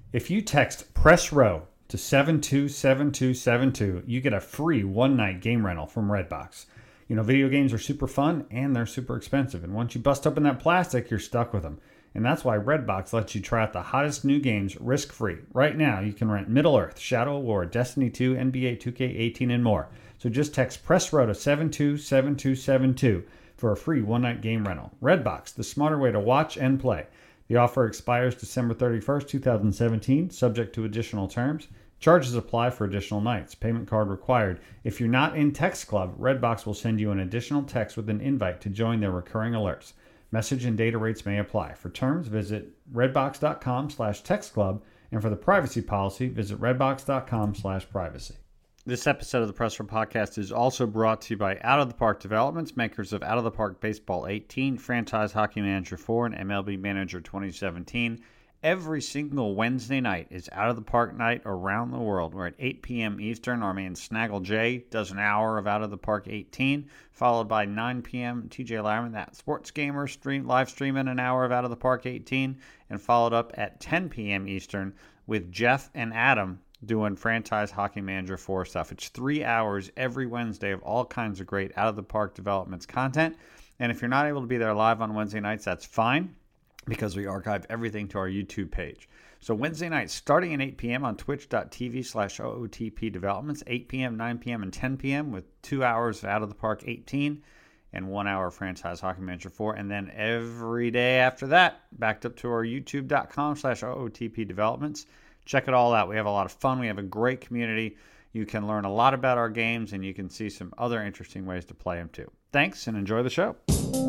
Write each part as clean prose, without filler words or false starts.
If you text Press Row to 727272, you get a free one-night game rental from Redbox. You know, video games are super fun and they're super expensive. And once you bust open that plastic, you're stuck with them. And that's why Redbox lets you try out the hottest new games risk-free. Right now, you can rent Middle-earth, Shadow of War, Destiny 2, NBA 2K18, and more. So just text Press Row to 727272 for a free one-night game rental. Redbox, the smarter way to watch and play. The offer expires December 31st, 2017, subject to additional terms. Charges apply for additional nights. Payment card required. If you're not in Text Club, Redbox will send you an additional text with an invite to join their recurring alerts. Message and data rates may apply. For terms, visit redbox.com/textclub, and for the privacy policy, visit redbox.com/privacy. This episode of the Press Row Podcast is also brought to you by Out of the Park Developments, makers of Out of the Park Baseball 18, Franchise Hockey Manager 4, and MLB Manager 2017. Every single Wednesday night is Out of the Park night around the world, where at 8 p.m. Eastern, our man Snaggle J does an hour of Out of the Park 18, followed by 9 p.m. TJ Lyman, that sports gamer, live streaming an hour of Out of the Park 18, and followed up at 10 p.m. Eastern with Jeff and Adam doing Franchise Hockey Manager 4 stuff. It's 3 hours every Wednesday of all kinds of great Out of the Park Developments content. And if you're not able to be there live on Wednesday nights, that's fine, because we archive everything to our YouTube page. So Wednesday nights, starting at 8 p.m. on twitch.tv/OOTP Developments, 8 p.m., 9 p.m., and 10 p.m. with 2 hours of Out of the Park 18 and 1 hour of Franchise Hockey Manager 4. And then every day after that, backed up to our youtube.com/OOTP Developments. Check it all out. We have a lot of fun. We have a great community. You can learn a lot about our games, and you can see some other interesting ways to play them too. Thanks, and enjoy the show.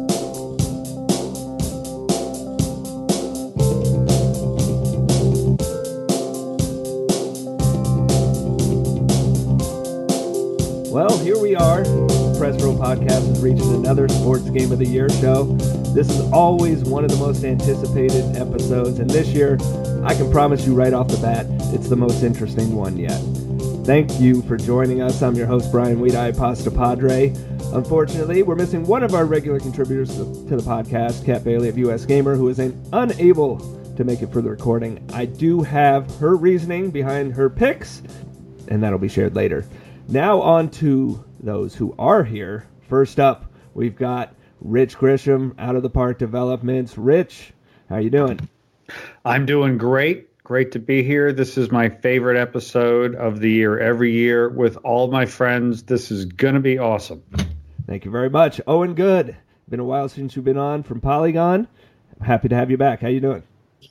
Well, here we are. Press Row Podcast is reaching another Sports Game of the Year show. This is always one of the most anticipated episodes, and this year, I can promise you right off the bat, it's the most interesting one yet. Thank you for joining us. I'm your host, Brian Weedeye Pasta Padre. Unfortunately, we're missing one of our regular contributors to the podcast, Kat Bailey of US Gamer, who is unable to make it for the recording. I do have her reasoning behind her picks, and that'll be shared later. Now on to those who are here. First up, we've got Rich Grisham, Out of the Park Developments. Rich, how you doing? I'm doing great. Great to be here. This is my favorite episode of the year every year with all my friends. This is going to be awesome. Thank you very much. Owen Good. Been a while since you've been on from Polygon. Happy to have you back. How you doing?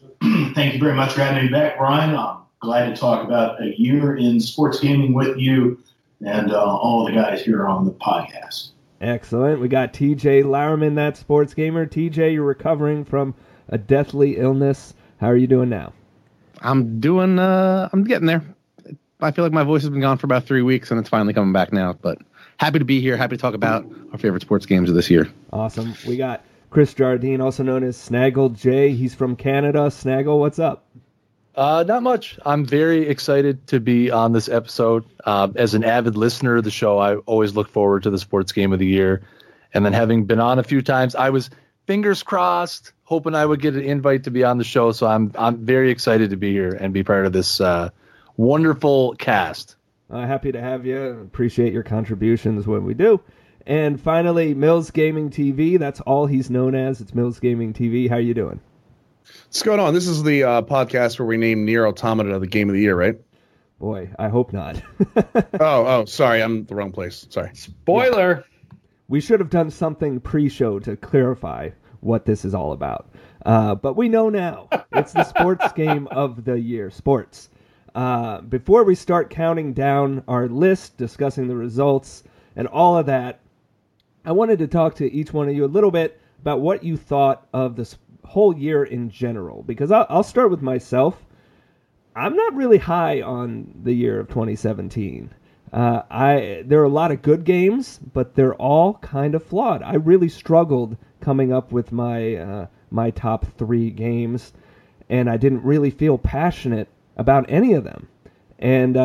Thank you very much for having me back, Brian. I'm glad to talk about a year in sports gaming with you and all the guys here on the podcast. Excellent. We got TJ Lowerman, that sports gamer. TJ, you're recovering from a deathly illness. How are you doing now? I'm getting there. I feel like my voice has been gone for about 3 weeks, and it's finally coming back now. But happy to be here. Happy to talk about our favorite sports games of this year. Awesome. We got Chris Jardine, also known as Snaggle J. He's from Canada. Snaggle, what's up? Not much. I'm very excited to be on this episode. As an avid listener of the show, I always look forward to the sports game of the year. And then having been on a few times, I was fingers crossed, hoping I would get an invite to be on the show. So I'm very excited to be here and be part of this wonderful cast. Happy to have you. Appreciate your contributions when we do. And finally, Mills Gaming TV. That's all he's known as. It's Mills Gaming TV. How you doing? What's going on? This is the podcast where we name Nier Automata the game of the year, right? Boy, I hope not. oh, sorry. I'm the wrong place. Sorry. Spoiler. Yeah. We should have done something pre-show to clarify what this is all about. But we know now. It's the sports game of the year. Sports. Before we start counting down our list, discussing the results, and all of that, I wanted to talk to each one of you a little bit about what you thought of this whole year in general. Because I'll start with myself. I'm not really high on the year of 2017. There are a lot of good games, but they're all kind of flawed. I really struggled coming up with my top 3 games, and I didn't really feel passionate about any of them. And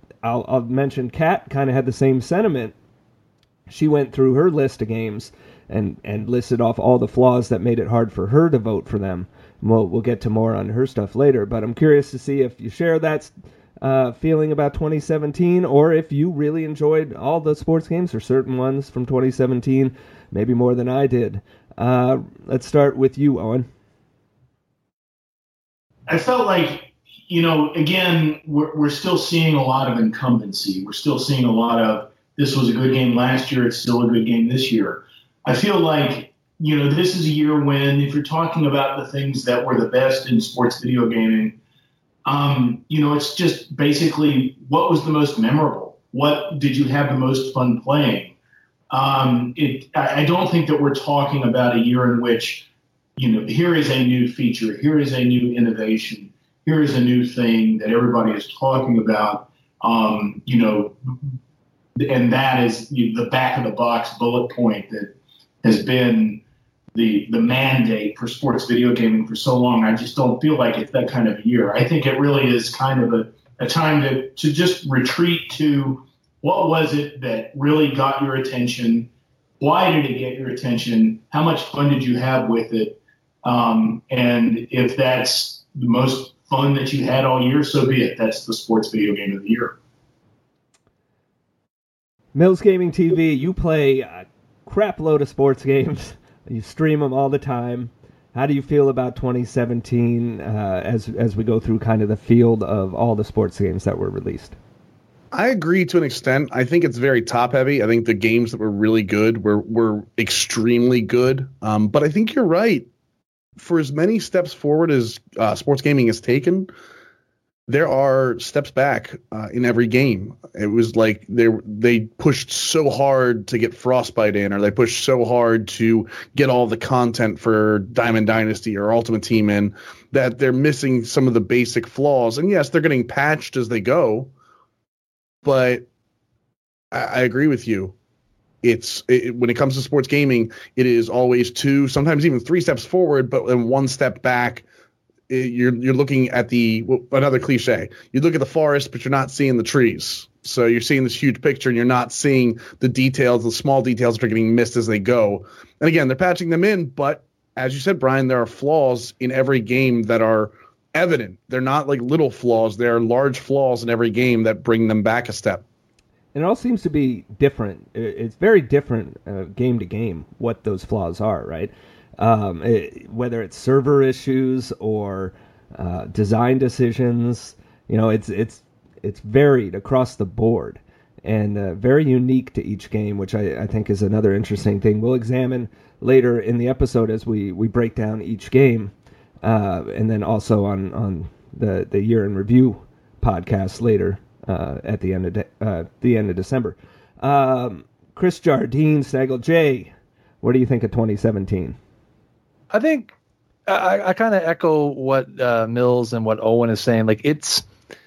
I'll mention Kat kind of had the same sentiment. She went through her list of games, and listed off all the flaws that made it hard for her to vote for them. We'll get to more on her stuff later, but I'm curious to see if you share that feeling about 2017, or if you really enjoyed all the sports games or certain ones from 2017, maybe more than I did. Let's start with you, Owen. I felt like, again, we're still seeing a lot of incumbency. We're still seeing a lot of, this was a good game last year, it's still a good game this year. I feel like, this is a year when, if you're talking about the things that were the best in sports video gaming, it's just basically what was the most memorable? What did you have the most fun playing? I don't think that we're talking about a year in which, here is a new feature, here is a new innovation, here is a new thing that everybody is talking about, and that is the back of the box bullet point that has been the mandate for sports video gaming for so long. I just don't feel like it's that kind of a year. I think it really is kind of a time to just retreat to what was it that really got your attention? Why did it get your attention? How much fun did you have with it? And if that's the most fun that you had all year, so be it. That's the sports video game of the year. Mills Gaming TV, you play a crap load of sports games. You stream them all the time. How do you feel about 2017 as we go through kind of the field of all the sports games that were released? I agree to an extent. I think it's very top heavy. I think the games that were really good were extremely good. But I think you're right. For as many steps forward as sports gaming has taken, there are steps back in every game. It was like they pushed so hard to get Frostbite in, or they pushed so hard to get all the content for Diamond Dynasty or Ultimate Team in, that they're missing some of the basic flaws. And yes, they're getting patched as they go. But I agree with you. When it comes to sports gaming, it is always 2, sometimes even 3 steps forward, but then 1 step back. You're looking at another cliche. You look at the forest, but you're not seeing the trees. So you're seeing this huge picture, and you're not seeing the details, the small details that are getting missed as they go. And again, they're patching them in, but as you said, Brian, there are flaws in every game that are evident. They're not like little flaws. There are large flaws in every game that bring them back a step. And it all seems to be different. It's very different game to game what those flaws are, right? Whether it's server issues or design decisions, it's varied across the board and very unique to each game, which I think is another interesting thing. We'll examine later in the episode as we break down each game, and then also on the year in review podcast later at the end of December. Chris Jardine, Snaggle J, what do you think of 2017? I think I kind of echo what Mills and what Owen is saying. Like, it's,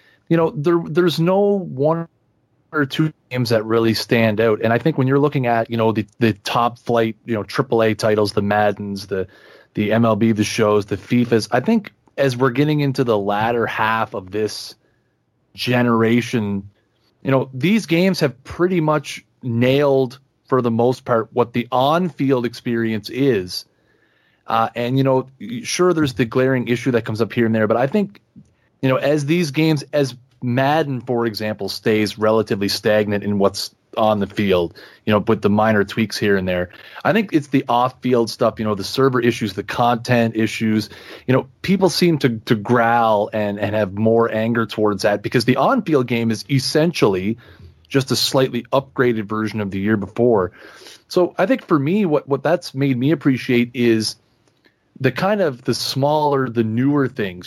there's no 1 or 2 games that really stand out. And I think when you're looking at, the top flight, AAA titles, the Maddens, the MLB, the shows, the FIFAs, I think as we're getting into the latter half of this generation, these games have pretty much nailed, for the most part, what the on-field experience is. And, sure, there's the glaring issue that comes up here and there, but I think, as these games, as Madden, for example, stays relatively stagnant in what's on the field, with the minor tweaks here and there, I think it's the off-field stuff, the server issues, the content issues, people seem to growl and have more anger towards that, because the on-field game is essentially just a slightly upgraded version of the year before. So I think for me, what that's made me appreciate is the kind of the smaller, the newer things,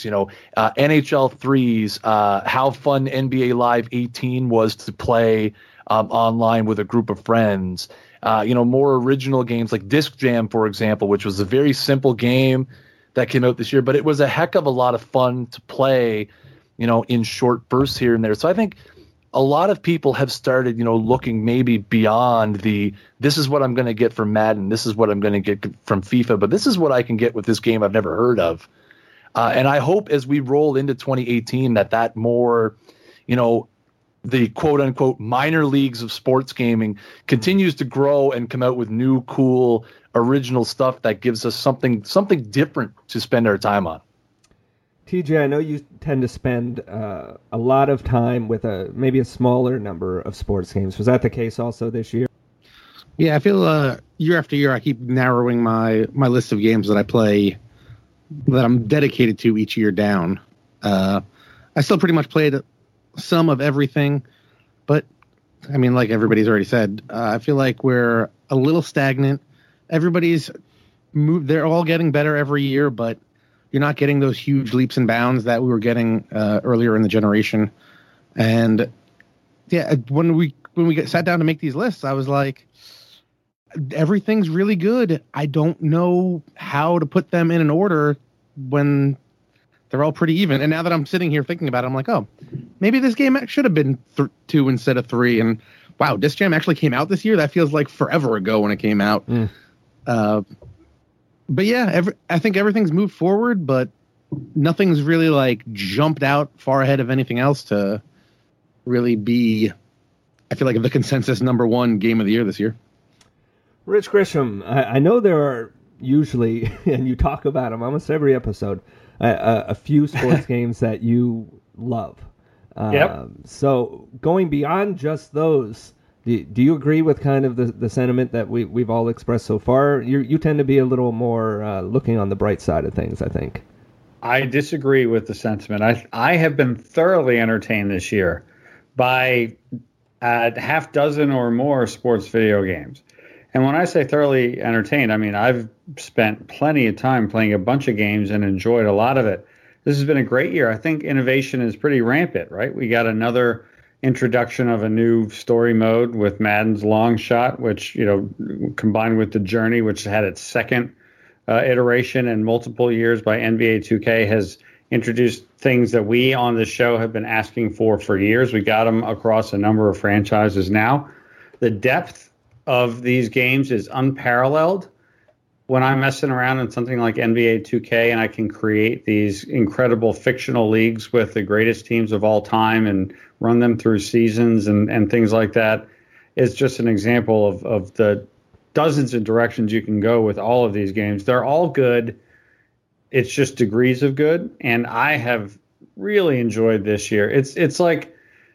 NHL 3s, how fun NBA Live 18 was to play online with a group of friends, more original games like Disc Jam, for example, which was a very simple game that came out this year, but it was a heck of a lot of fun to play, in short bursts here and there. So I think a lot of people have started, looking maybe beyond this is what I'm going to get from Madden, this is what I'm going to get from FIFA, but this is what I can get with this game I've never heard of. And I hope as we roll into 2018 that more, the quote unquote minor leagues of sports gaming continues to grow and come out with new, cool, original stuff that gives us something different to spend our time on. TJ, I know you tend to spend a lot of time with maybe a smaller number of sports games. Was that the case also this year? Yeah, I feel year after year I keep narrowing my list of games that I play that I'm dedicated to each year down. I still pretty much played some of everything, but I mean, like everybody's already said, I feel like we're a little stagnant. Everybody's moved; they're all getting better every year, but you're not getting those huge leaps and bounds that we were getting earlier in the generation. And yeah, when we sat down to make these lists, I was like, everything's really good. I don't know how to put them in an order when they're all pretty even. And now that I'm sitting here thinking about it, I'm like, oh, maybe this game should have been 2 instead of 3. And wow, Disc Jam actually came out this year. That feels like forever ago when it came out. But yeah, I think everything's moved forward, but nothing's really like jumped out far ahead of anything else to really be, I feel like, the consensus number 1 game of the year this year. Rich Grisham, I know there are usually, and you talk about them almost every episode, a few sports games that you love. Yep. So going beyond just those, do you agree with kind of the sentiment that we've all expressed so far? You tend to be a little more looking on the bright side of things, I think. I disagree with the sentiment. I have been thoroughly entertained this year by a half dozen or more sports video games. And when I say thoroughly entertained, I mean I've spent plenty of time playing a bunch of games and enjoyed a lot of it. This has been a great year. I think innovation is pretty rampant, right? We got another introduction of a new story mode with Madden's Long Shot, which, you know, combined with the Journey, which had its second iteration in multiple years by NBA 2K, has introduced things that we on the show have been asking for years. We got them across a number of franchises now. The depth of these games is unparalleled. When I'm messing around in something like NBA 2K and I can create these incredible fictional leagues with the greatest teams of all time and run them through seasons and things like that, is just an example of the dozens of directions you can go with all of these games. They're all good. It's just degrees of good. And I have really enjoyed this year. It's like,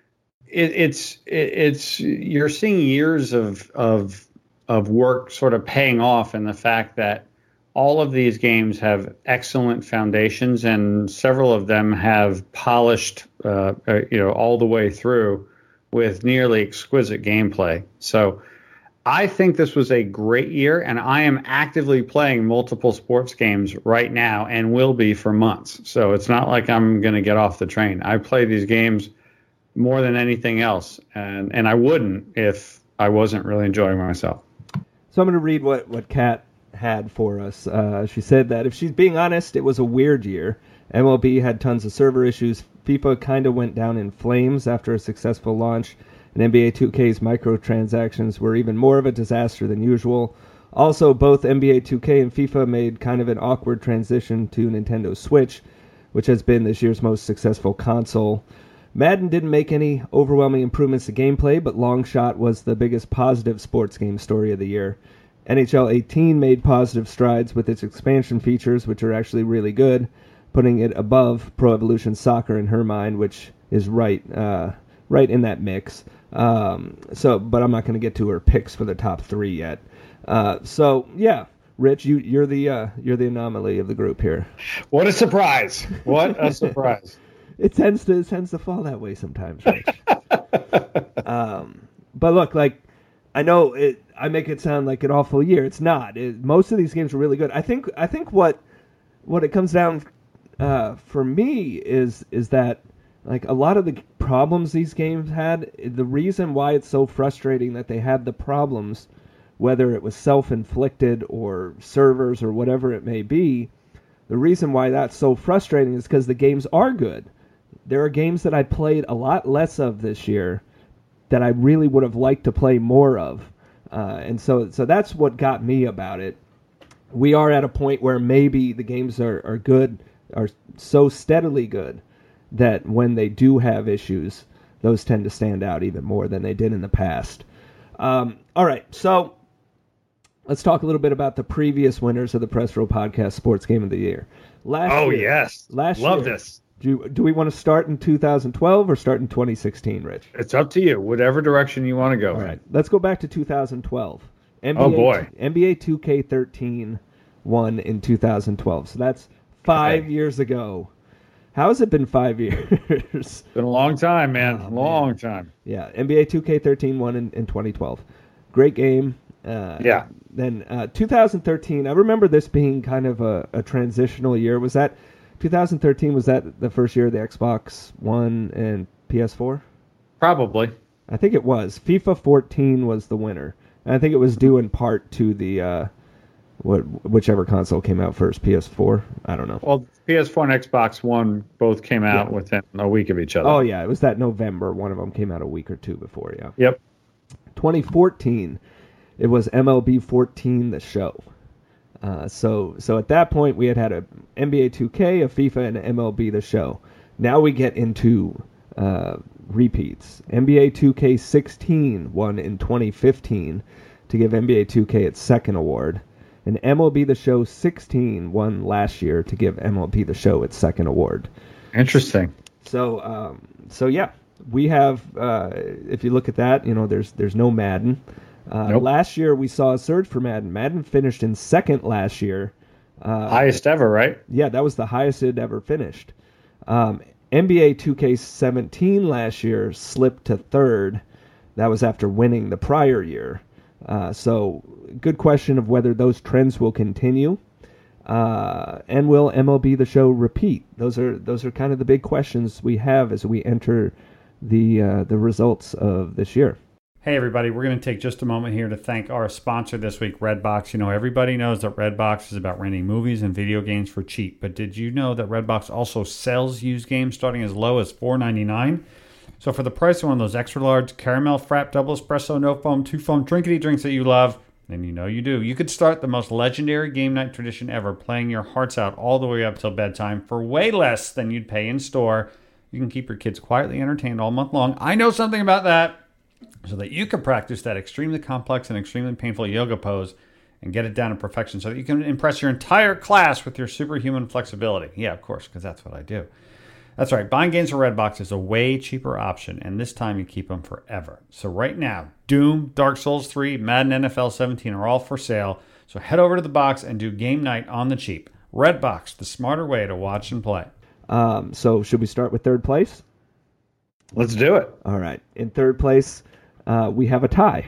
it's you're seeing years of work sort of paying off in the fact that all of these games have excellent foundations and several of them have polished, all the way through with nearly exquisite gameplay. So I think this was a great year, and I am actively playing multiple sports games right now and will be for months. So it's not like I'm going to get off the train. I play these games more than anything else, and I wouldn't if I wasn't really enjoying myself. So I'm going to read what Kat had for us. She said that if she's being honest, it was a weird year. MLB had tons of server issues. FIFA kind of went down in flames after a successful launch, and NBA 2K's microtransactions were even more of a disaster than usual. Also, both NBA 2K and FIFA made kind of an awkward transition to Nintendo Switch, which has been this year's most successful console. Madden didn't make any overwhelming improvements to gameplay, but Long Shot was the biggest positive sports game story of the year. NHL 18 made positive strides with its expansion features, which are actually really good, putting it above Pro Evolution Soccer in her mind, which is right in that mix. But I'm not going to get to her picks for the top 3 yet. So yeah, Rich, you're the anomaly of the group here. What a surprise! What a surprise! It tends to fall that way sometimes, Rich. But look, like, I know I make it sound like an awful year. It's not. Most of these games are really good. I think what it comes down for me is that, like, a lot of the problems these games had, the reason why it's so frustrating that they had the problems, whether it was self-inflicted or servers or whatever it may be, the reason why that's so frustrating is because the games are good. There are games that I played a lot less of this year that I really would have liked to play more of. And so that's what got me about it. We are at a point where maybe the games are good, are so steadily good, that when they do have issues, those tend to stand out even more than they did in the past. All right, so let's talk a little bit about the previous winners of the Press Row Podcast Sports Game of the Year. Love this. Do we want to start in 2012 or start in 2016, Rich? It's up to you. Whatever direction you want to go. All right, let's go back to 2012. NBA 2K13 won in 2012, so that's 5 years ago. How has it been 5 years? It's been a long time, man. Long time. Yeah, NBA 2K13 won in 2012. Great game. Then 2013, I remember this being kind of a transitional year. Was that 2013? Was that the first year of the Xbox One and PS4? Probably. I think it was. FIFA 14 was the winner. And I think it was due in part to the whichever console came out first, PS4. I don't know. Well, PS4 and Xbox One both came out within a week of each other. Oh yeah, it was that November. One of them came out a week or two before. Yeah. Yep. 2014, it was MLB 14 the show. So at that point we had a NBA 2K, a FIFA, and an MLB the show. Now we get into repeats. NBA 2K16 won in 2015 to give NBA 2K its second award. And MLB The Show 16 won last year to give MLB The Show its second award. Interesting. So yeah, we have. If you look at that, there's no Madden. Nope. Last year we saw a surge for Madden. Madden finished in second last year. Highest ever, right? Yeah, that was the highest it ever finished. NBA 2K17 last year slipped to third. That was after winning the prior year. So good question of whether those trends will continue, and will MLB The Show repeat? Those are kind of the big questions we have as we enter the results of this year. Hey everybody, we're going to take just a moment here to thank our sponsor this week, Redbox. Everybody knows that Redbox is about renting movies and video games for cheap, but did you know that Redbox also sells used games starting as low as $4.99? So for the price of one of those extra large caramel frap double espresso no foam 2-foam drinkity drinks that you love, and you do, you could start the most legendary game night tradition ever, playing your hearts out all the way up till bedtime for way less than you'd pay in store. You can keep your kids quietly entertained all month long. I know something about that. So that you can practice that extremely complex and extremely painful yoga pose and get it down to perfection so that you can impress your entire class with your superhuman flexibility. Yeah, of course, because that's what I do. That's right. Buying games for Redbox is a way cheaper option, and this time you keep them forever. So right now, Doom, Dark Souls 3, Madden NFL 17 are all for sale. So head over to the box and do game night on the cheap. Redbox, the smarter way to watch and play. So should we start with third place? Let's do it. All right. In third place, we have a tie.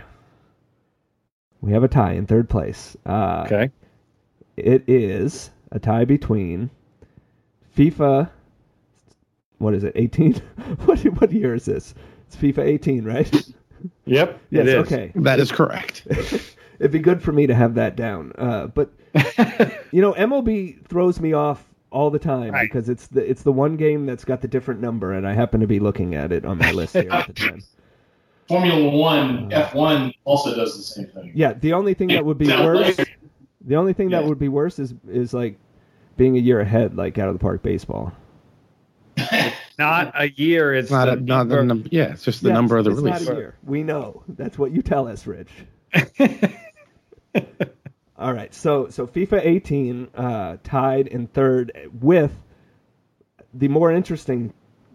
We have a tie in third place. Okay. It is a tie between FIFA. What is it? 18? What year is this? It's FIFA 18, right? Yep. Yes. It is. Okay. That is correct. It'd be good for me to have that down. But MLB throws me off all the time because it's the one game that's got the different number, and I happen to be looking at it on my list here at the time. Formula One, F1 also does the same thing. Yeah, the only thing that would be worse. The only thing that would be worse is like being a year ahead, like Out of the Park baseball. Not a year. It's not the number. Yeah, it's just the number of the release. It's not a year. We know. That's what you tell us, Rich. All right. So FIFA 18 tied in third with the more interesting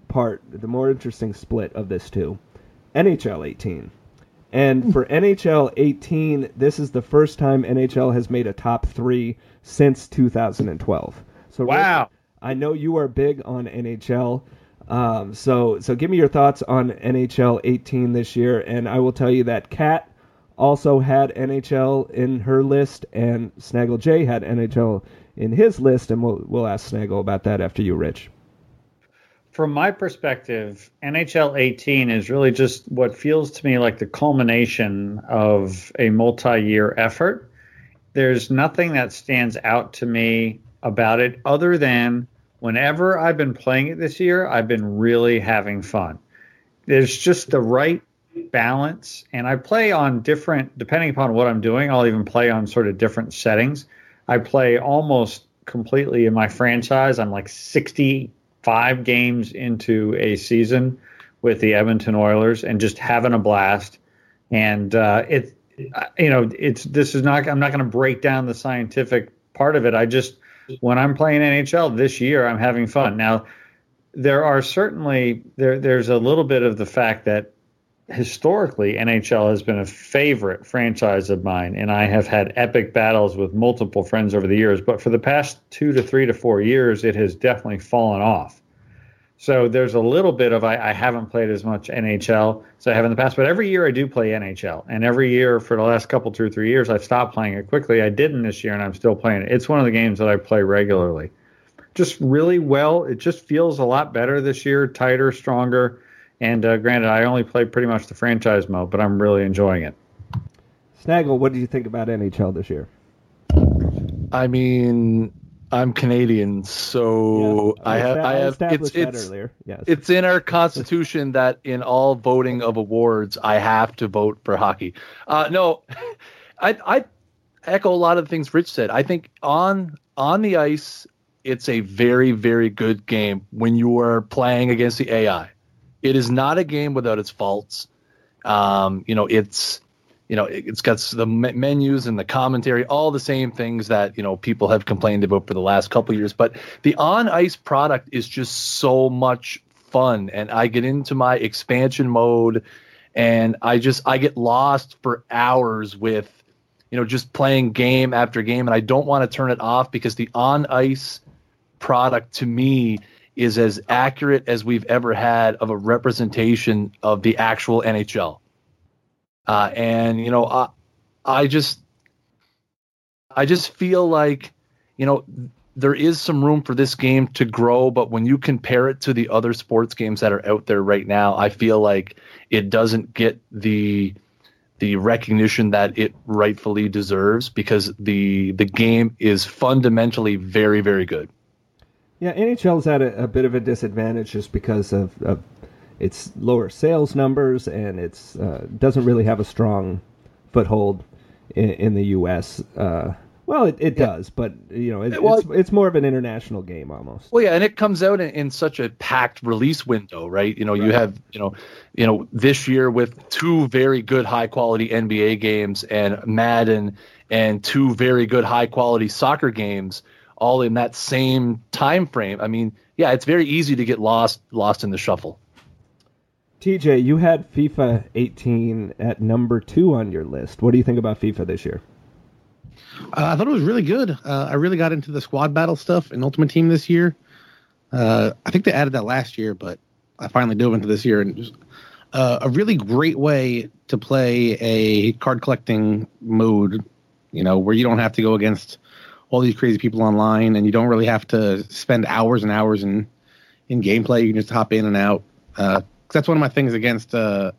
split of this two. NHL 18. And for NHL 18, this is the first time NHL has made a top 3 since 2012. So wow. Rick, I know you are big on NHL. So give me your thoughts on NHL 18 this year, and I will tell you that Kat also had NHL in her list, and Snaggle J had NHL in his list, and we'll ask Snaggle about that after you, Rich. From my perspective, NHL 18 is really just what feels to me like the culmination of a multi-year effort. There's nothing that stands out to me about it other than whenever I've been playing it this year, I've been really having fun. There's just the right balance, and I play on different, depending upon what I'm doing, I'll even play on sort of different settings. I play almost completely in my franchise. I'm like 65 games into a season with the Edmonton Oilers and just having a blast. And I'm not going to break down the scientific part of it. When I'm playing NHL this year, I'm having fun. Now, there are certainly there's a little bit of the fact that historically NHL has been a favorite franchise of mine, and I have had epic battles with multiple friends over the years. But for the past 2 to 3 to 4 years, it has definitely fallen off. So there's a little bit of I haven't played as much NHL as I have in the past, but every year I do play NHL. And every year for the last 2 or 3 years, I've stopped playing it quickly. I didn't this year, and I'm still playing it. It's one of the games that I play regularly. Just really well. It just feels a lot better this year, tighter, stronger. And granted, I only play pretty much the franchise mode, but I'm really enjoying it. Snaggle, what did you think about NHL this year? I mean, I'm Canadian, so yeah, I have earlier. Yes. It's in our constitution that in all voting of awards, I have to vote for hockey. No, I echo a lot of the things Rich said. I think on the ice, it's a very, very good game when you are playing against the AI. It is not a game without its faults. It's got the menus and the commentary, all the same things that, people have complained about for the last couple of years. But the on-ice product is just so much fun. And I get into my expansion mode and I get lost for hours with, just playing game after game. And I don't want to turn it off because the on-ice product to me is as accurate as we've ever had of a representation of the actual NHL. I just feel like, there is some room for this game to grow, but when you compare it to the other sports games that are out there right now, I feel like it doesn't get the recognition that it rightfully deserves because the game is fundamentally very, very good. Yeah, NHL's at a bit of a disadvantage just because of its lower sales numbers, and it's doesn't really have a strong foothold in the U.S. It does, but it's more of an international game almost. Well, yeah, and it comes out in such a packed release window, right? You have this year with 2 very good high quality NBA games and Madden and 2 very good high quality soccer games, all in that same time frame. I mean, yeah, it's very easy to get lost in the shuffle. TJ, you had FIFA 18 at number 2 on your list. What do you think about FIFA this year? I thought it was really good. I really got into the squad battle stuff in Ultimate Team this year. I think they added that last year, but I finally dove into this year. And just, a really great way to play a card collecting mode, where you don't have to go against all these crazy people online, and you don't really have to spend hours and hours in gameplay. You can just hop in and out. That's one of my things against MLB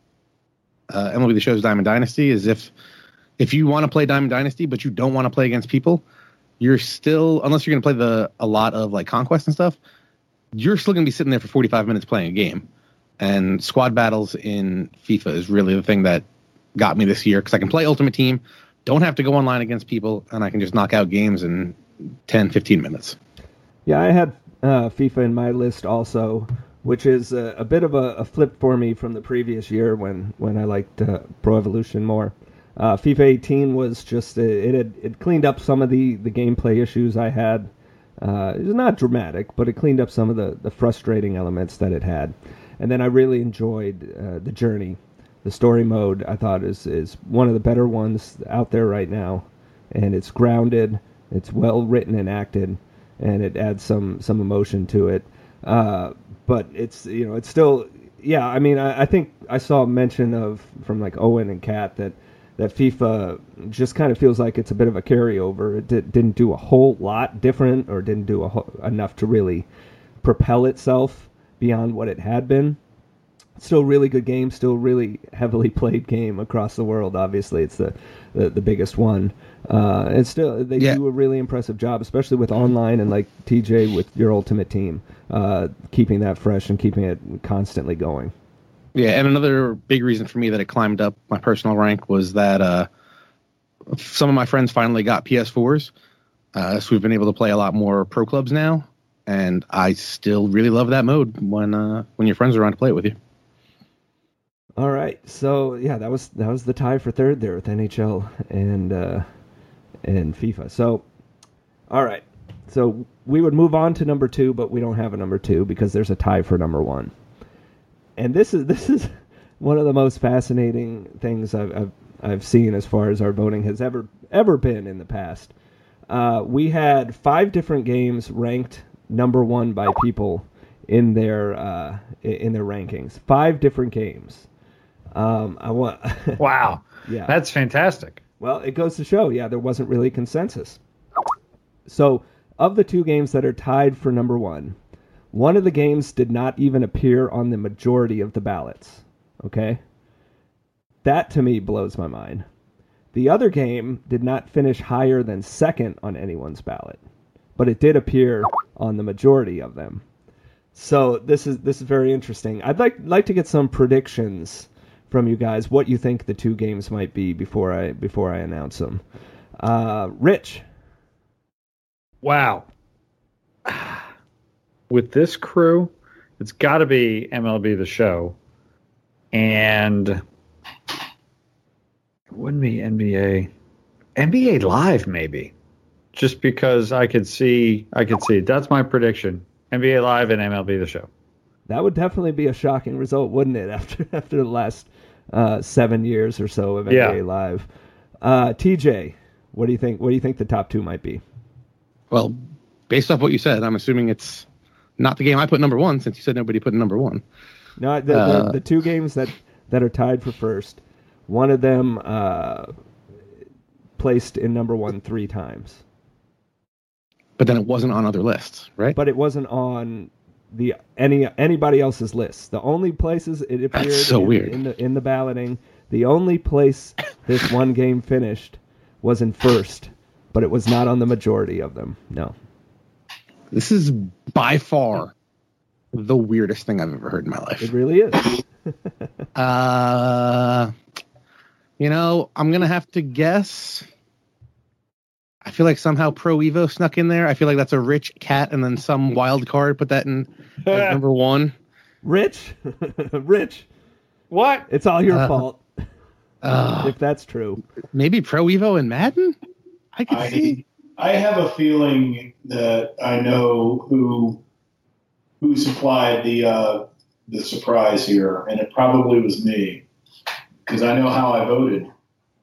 The Show's Diamond Dynasty is if you want to play Diamond Dynasty but you don't want to play against people, you're still, unless you're going to play a lot of like Conquest and stuff, you're still going to be sitting there for 45 minutes playing a game. And squad battles in FIFA is really the thing that got me this year because I can play Ultimate Team, don't have to go online against people, and I can just knock out games in 10, 15 minutes. Yeah, I had FIFA in my list also, which is a bit of a flip for me from the previous year when I liked Pro Evolution more. FIFA 18 was just, it cleaned up some of the gameplay issues I had. It was not dramatic, but it cleaned up some of the frustrating elements that it had. And then I really enjoyed the journey. The story mode, I thought, is one of the better ones out there right now. And it's grounded, it's well written and acted, and it adds some emotion to it. But it's, it's still, yeah, I mean, I think I saw a mention from like Owen and Kat that FIFA just kind of feels like it's a bit of a carryover. It didn't do a whole lot different or didn't do enough to really propel itself beyond what it had been. Still really good game, still really heavily played game across the world. Obviously, it's the biggest one. And still, they do a really impressive job, especially with online and like TJ with your Ultimate Team, keeping that fresh and keeping it constantly going. Yeah, and another big reason for me that it climbed up my personal rank was that some of my friends finally got PS4s, so we've been able to play a lot more pro clubs now, and I still really love that mode when your friends are around to play it with you. All right, so yeah, that was the tie for third there with NHL and FIFA. So, all right, so we would move on to number 2, but we don't have a number 2 because there's a tie for number 1. And this is one of the most fascinating things I've seen as far as our voting has ever been in the past. We had 5 different games ranked number 1 by people in their rankings. 5 different games. Wow. Yeah. That's fantastic. Well, it goes to show, there wasn't really consensus. So, of the 2 games that are tied for number 1, one of the games did not even appear on the majority of the ballots. Okay? That, to me, blows my mind. The other game did not finish higher than second on anyone's ballot, but it did appear on the majority of them. So this is very interesting. I'd like to get some predictions from you guys, what you think the 2 games might be before I announce them. Rich. Wow. With this crew, it's got to be MLB The Show, and it wouldn't be NBA Live, maybe, just because I could see. That's my prediction. NBA Live and MLB The Show. That would definitely be a shocking result, wouldn't it? After the last 7 years or so of NBA Live. TJ, what do you think? What do you think the top 2 might be? Well, based off what you said, I'm assuming it's not the game I put number 1, since you said nobody put number 1. No, the 2 games that are tied for first, one of them placed in number 1 3 times. But then it wasn't on other lists, right? But it wasn't on anybody else's list. The only places it appeared in the balloting, the only place this one game finished was in first, but it was not on the majority of them. No. This is by far the weirdest thing I've ever heard in my life. It really is. I'm going to have to guess. I feel like somehow Pro Evo snuck in there. I feel like that's a Rich Cat and then some wild card put that in as number 1. Rich. What? It's all your fault. If that's true. Maybe Pro Evo and Madden? I could see. I have a feeling that I know who supplied the surprise here, and it probably was me, because I know how I voted.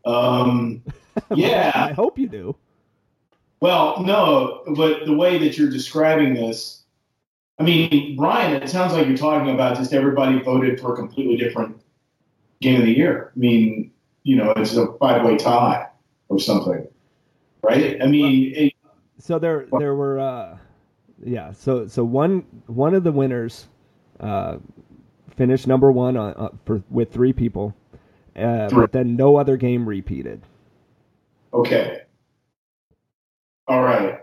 Yeah. I hope you do. Well, no, but the way that you're describing this, I mean, Brian, it sounds like you're talking about just everybody voted for a completely different game of the year. I mean, it's a 5-way tie or something, right? I mean, so there were, So one of the winners finished number 1 with 3 people, but then no other game repeated. Okay. All right.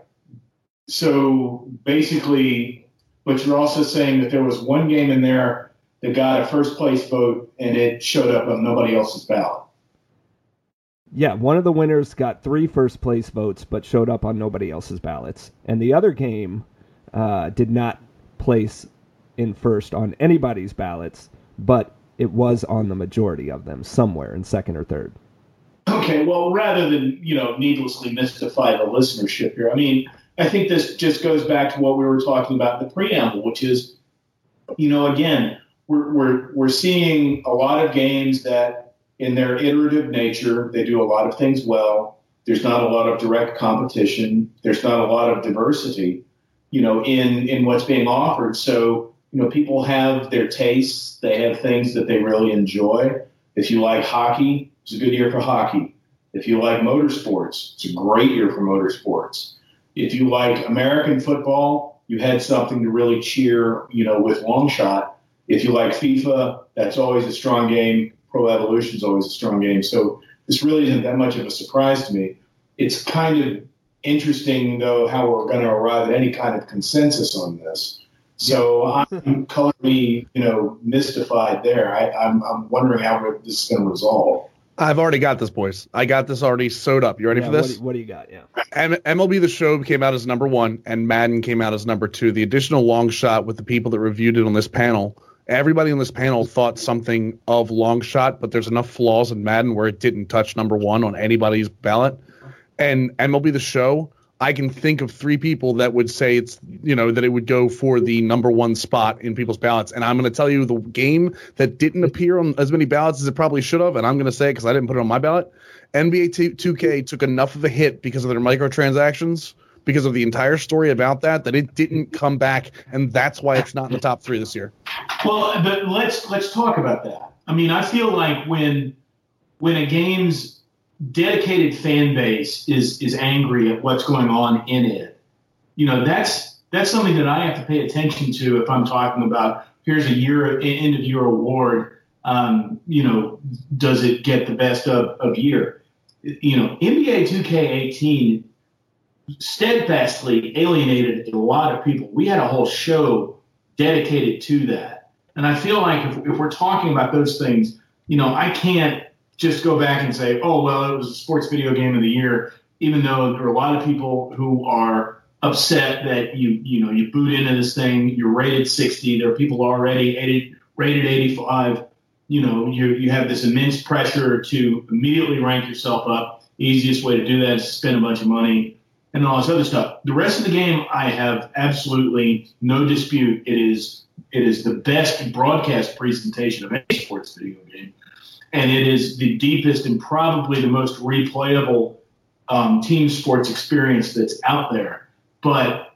So basically, but you're also saying that there was one game in there that got a first place vote and it showed up on nobody else's ballot. Yeah, one of the winners got 3 first place votes but showed up on nobody else's ballots. And the other game did not place in first on anybody's ballots, but it was on the majority of them somewhere in second or third. Okay, well, rather than, needlessly mystify the listenership here, I mean, I think this just goes back to what we were talking about in the preamble, which is, again, we're seeing a lot of games that in their iterative nature, they do a lot of things well. There's not a lot of direct competition. There's not a lot of diversity, in what's being offered. So, people have their tastes. They have things that they really enjoy. If you like hockey, it's a good year for hockey. If you like motorsports, it's a great year for motorsports. If you like American football, you had something to really cheer, with long shot. If you like FIFA, that's always a strong game. Pro Evolution is always a strong game. So this really isn't that much of a surprise to me. It's kind of interesting, though, how we're going to arrive at any kind of consensus on this. So I'm colorfully, mystified there. I'm wondering how this is going to resolve. I've already got this, boys. I got this already sewed up. You ready for this? What do you got? Yeah. MLB The Show came out as number 1, and Madden came out as number 2. The additional long shot with the people that reviewed it on this panel everybody on this panel thought something of long shot, but there's enough flaws in Madden where it didn't touch number one on anybody's ballot. And MLB The Show, I can think of 3 people that would say it's, that it would go for the number one spot in people's ballots. And I'm going to tell you the game that didn't appear on as many ballots as it probably should have, and I'm going to say it because I didn't put it on my ballot. NBA 2K took enough of a hit because of their microtransactions, because of the entire story about that it didn't come back, and that's why it's not in the top 3 this year. Well, but let's talk about that. I mean, I feel like when a game's dedicated fan base is angry at what's going on in it, that's something that I have to pay attention to if I'm talking about here's a end of year award. Does it get the best of year? NBA 2K18 steadfastly alienated a lot of people. We had a whole show dedicated to that. And I feel like if we're talking about those things, I can't just go back and say, oh, well, it was a sports video game of the year, even though there are a lot of people who are upset that you boot into this thing, you're rated 60. There are people already rated 85. You have this immense pressure to immediately rank yourself up. The easiest way to do that is to spend a bunch of money and all this other stuff. The rest of the game, I have absolutely no dispute. It is the best broadcast presentation of any sports video game. And it is the deepest and probably the most replayable team sports experience that's out there. But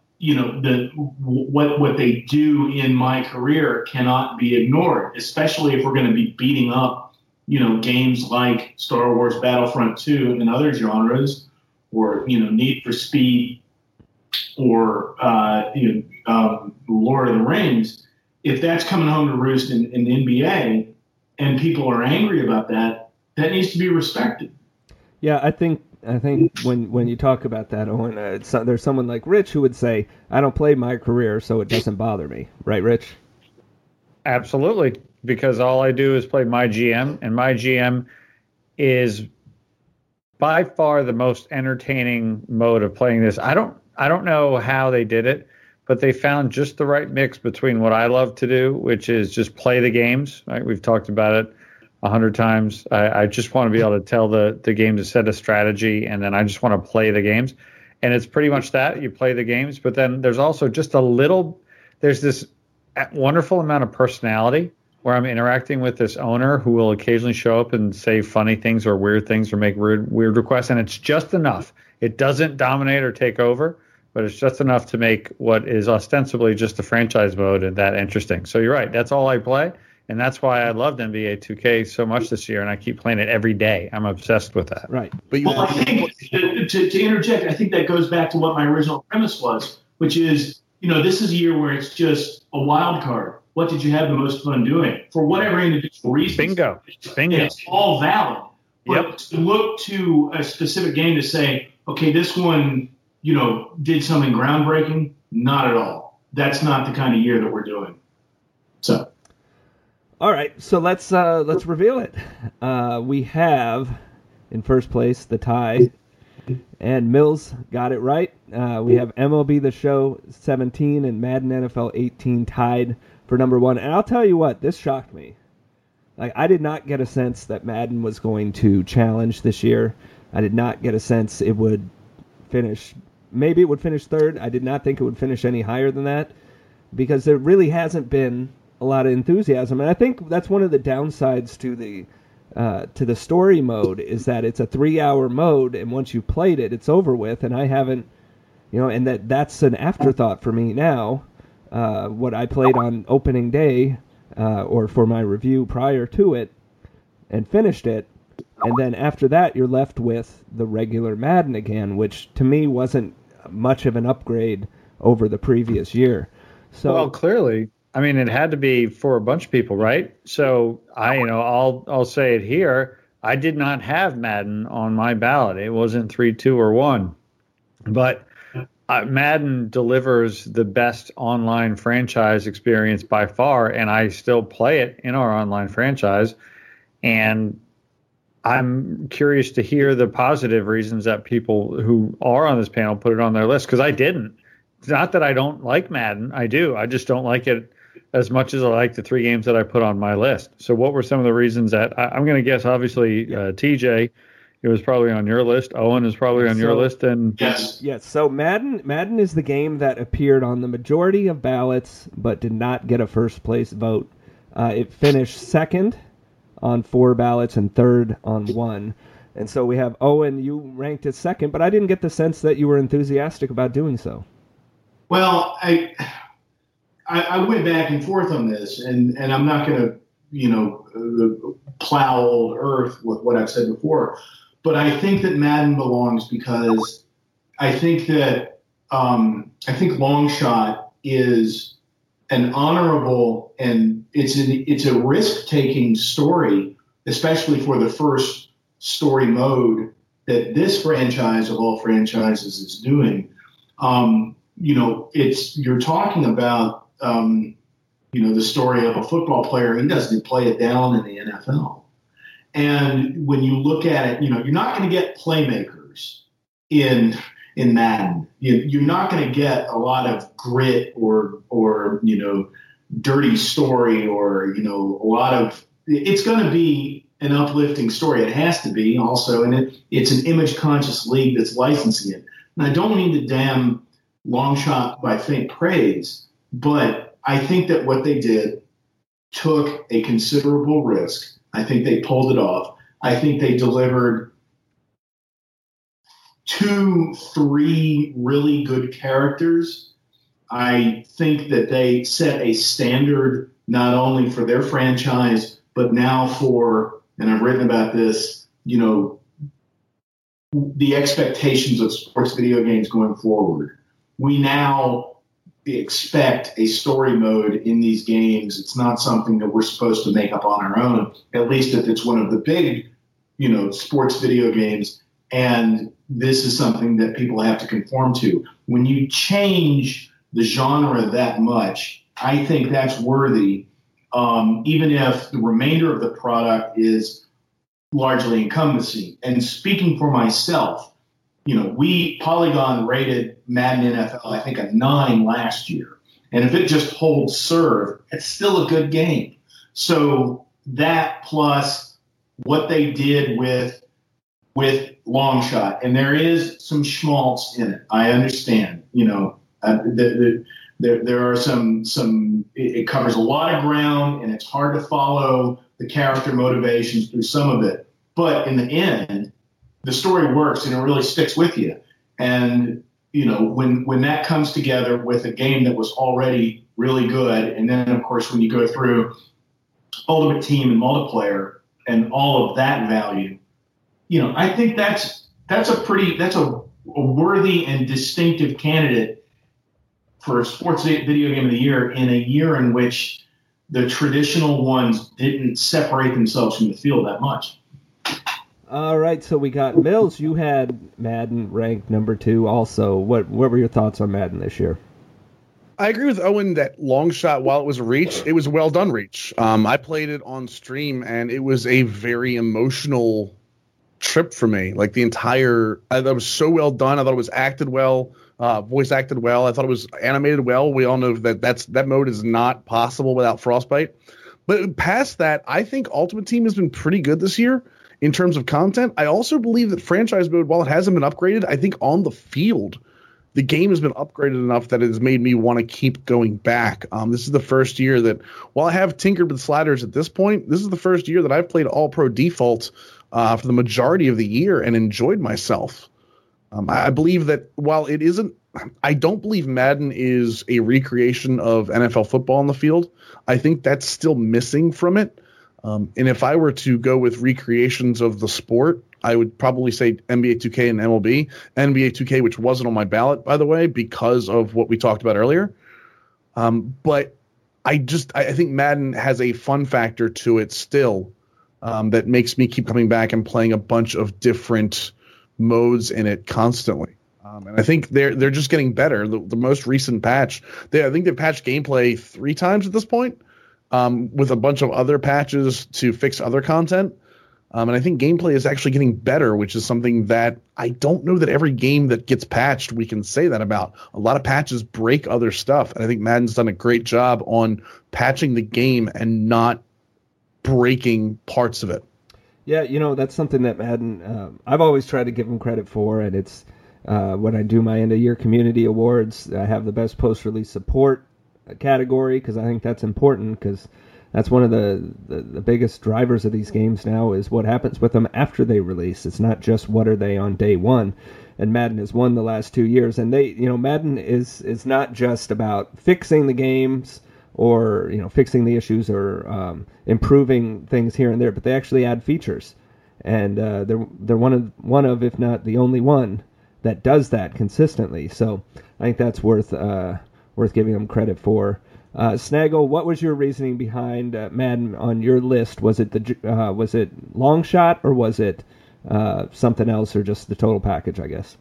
what they do in my career cannot be ignored, especially if we're going to be beating up games like Star Wars Battlefront 2 and other genres, or Need for Speed, or Lord of the Rings. If that's coming home to roost in the NBA, and people are angry about that needs to be respected. Yeah, I think when you talk about that, Owen, there's someone like Rich who would say, I don't play my career, so it doesn't bother me. Right, Rich? Absolutely, because all I do is play my GM, and my GM is by far the most entertaining mode of playing this. I don't know how they did it, but they found just the right mix between what I love to do, which is just play the games. Right? We've talked about it 100 times. I just want to be able to tell the game to set a strategy, and then I just want to play the games. And it's pretty much that. You play the games, but then there's also just there's this wonderful amount of personality where I'm interacting with this owner who will occasionally show up and say funny things or weird things or make weird requests, and it's just enough. It doesn't dominate or take over, but it's just enough to make what is ostensibly just a franchise mode and that interesting. So you're right. That's all I play, and that's why I loved NBA 2K so much this year, and I keep playing it every day. I'm obsessed with that. Right. Well, I think, to interject, I think that goes back to what my original premise was, which is, this is a year where it's just a wild card. What did you have the most fun doing? For whatever individual reason. Bingo. It's all valid. But to look to a specific game to say, okay, this one, did something groundbreaking? Not at all. That's not the kind of year that we're doing. So. All right, so let's reveal it. We have in first place the tie, and Mills got it right. We have MLB The Show 17 and Madden NFL 18 tied for number one. And I'll tell you what, this shocked me. Like, I did not get a sense that Madden was going to challenge this year. I did not get a sense it would finish. Maybe it would finish third. I did not think it would finish any higher than that, because there really hasn't been a lot of enthusiasm. And I think that's one of the downsides to the story mode, is that it's a 3-hour mode, and once you played it, it's over with. And I haven't, and that's an afterthought for me now. What I played on opening day, or for my review prior to it, and finished it. And then after that, you're left with the regular Madden again, which to me wasn't much of an upgrade over the previous year. So, well, clearly, I mean, it had to be for a bunch of people, right? So I'll say it here. I did not have Madden on my ballot. It wasn't 3, 2, or 1, but Madden delivers the best online franchise experience by far, and I still play it in our online franchise. And I'm curious to hear the positive reasons that people who are on this panel put it on their list, because I didn't. It's not that I don't like Madden. I do. I just don't like it as much as I like the 3 games that I put on my list. So what were some of the reasons that I'm going to guess? Obviously, TJ, it was probably on your list. Owen is probably on your list, and yes. So Madden is the game that appeared on the majority of ballots, but did not get a first place vote. It finished second on 4 ballots and third on 1. And so we have Owen. You ranked it second, but I didn't get the sense that you were enthusiastic about doing so. Well, I went back and forth on this, and I'm not going to, plow old earth with what I've said before. But I think that Madden belongs because I think that Longshot is an honorable and it's a risk-taking story, especially for the first story mode that this franchise of all franchises is doing. You're talking about the story of a football player. He doesn't play it down in the NFL. And when you look at it, you're not going to get playmakers in Madden. You're not going to get a lot of grit or dirty story or a lot of. It's going to be an uplifting story. It has to be also, and it's an image-conscious league that's licensing it. And I don't mean to damn Longshot by faint praise, but I think that what they did took a considerable risk. I think they pulled it off. I think they delivered 2-3 really good characters. I think that they set a standard not only for their franchise, but now for, and I've written about this, the expectations of sports video games going forward. We now expect a story mode in these games. It's not something that we're supposed to make up on our own, at least if it's one of the big, sports video games. And this is something that people have to conform to. When you change the genre that much, I think that's worthy, even if the remainder of the product is largely incumbency. And speaking for myself, Polygon rated Madden NFL, I think, a 9 last year. And if it just holds serve, it's still a good game. So that plus what they did with Longshot, and there is some schmaltz in it. I understand, there are some, it covers a lot of ground and it's hard to follow the character motivations through some of it. But in the end, the story works and it really sticks with you. And, when that comes together with a game that was already really good, and then, of course, when you go through Ultimate Team and multiplayer and all of that value, I think that's a worthy and distinctive candidate for Sports Video Game of the Year in a year in which the traditional ones didn't separate themselves from the field that much. All right, so we got Mills. You had Madden ranked number 2 also. What were your thoughts on Madden this year? I agree with Owen that Longshot, while it was a reach, it was a well-done reach. I played it on stream, and it was a very emotional trip for me. Like I thought it was so well done. I thought it was acted well, voice acted well. I thought it was animated well. We all know that mode is not possible without Frostbite. But past that, I think Ultimate Team has been pretty good this year in terms of content. I also believe that franchise mode, while it hasn't been upgraded, I think on the field, the game has been upgraded enough that it has made me want to keep going back. This is the first year that, while I have tinkered with sliders at this point, this is the first year that I've played All-Pro Default for the majority of the year and enjoyed myself. I believe that while it isn't, I don't believe Madden is a recreation of NFL football on the field. I think that's still missing from it. And if I were to go with recreations of the sport, I would probably say NBA 2K and MLB. NBA 2K, which wasn't on my ballot, by the way, because of what we talked about earlier. But I think Madden has a fun factor to it still that makes me keep coming back and playing a bunch of different modes in it constantly. And I think they're just getting better. The most recent patch, I think they've patched gameplay 3 times at this point. With a bunch of other patches to fix other content. And I think gameplay is actually getting better, which is something that I don't know that every game that gets patched we can say that about. A lot of patches break other stuff, and I think Madden's done a great job on patching the game and not breaking parts of it. Yeah, that's something that Madden, I've always tried to give them credit for, and it's when I do my end-of-year community awards, I have the best post-release support category, because I think that's important, because that's one of the biggest drivers of these games now is what happens with them after they release. It's not just what are they on day one. And Madden has won the last 2 years. And Madden is not just about fixing the games or, fixing the issues or improving things here and there, but they actually add features. And they're one of, if not the only one, that does that consistently. So I think that's worth giving them credit for. Snaggle, what was your reasoning behind Madden on your list? Was it long shot, or was it something else, or just the total package, I guess?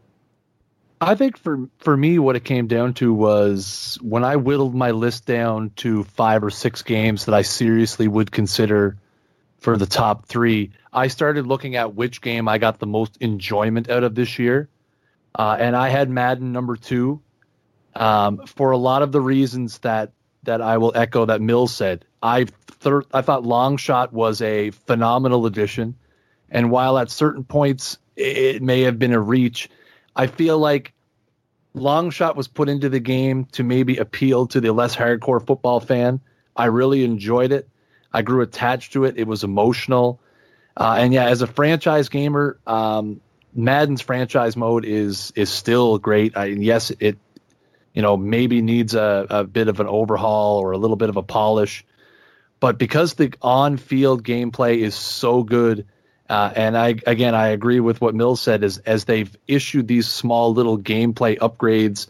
I think for me, what it came down to was when I whittled my list down to 5 or 6 games that I seriously would consider for the top 3, I started looking at which game I got the most enjoyment out of this year. And I had Madden number 2. For a lot of the reasons that I will echo that Mills said. I thought Long Shot was a phenomenal addition, and while at certain points it may have been a reach, I feel like Long Shot was put into the game to maybe appeal to the less hardcore football fan. I really enjoyed it. I grew attached to it. It was emotional. And yeah, as a franchise gamer, Madden's franchise mode is still great. Yes, it maybe needs a bit of an overhaul or a little bit of a polish. But because the on-field gameplay is so good, and I agree with what Mills said, is as they've issued these small little gameplay upgrades,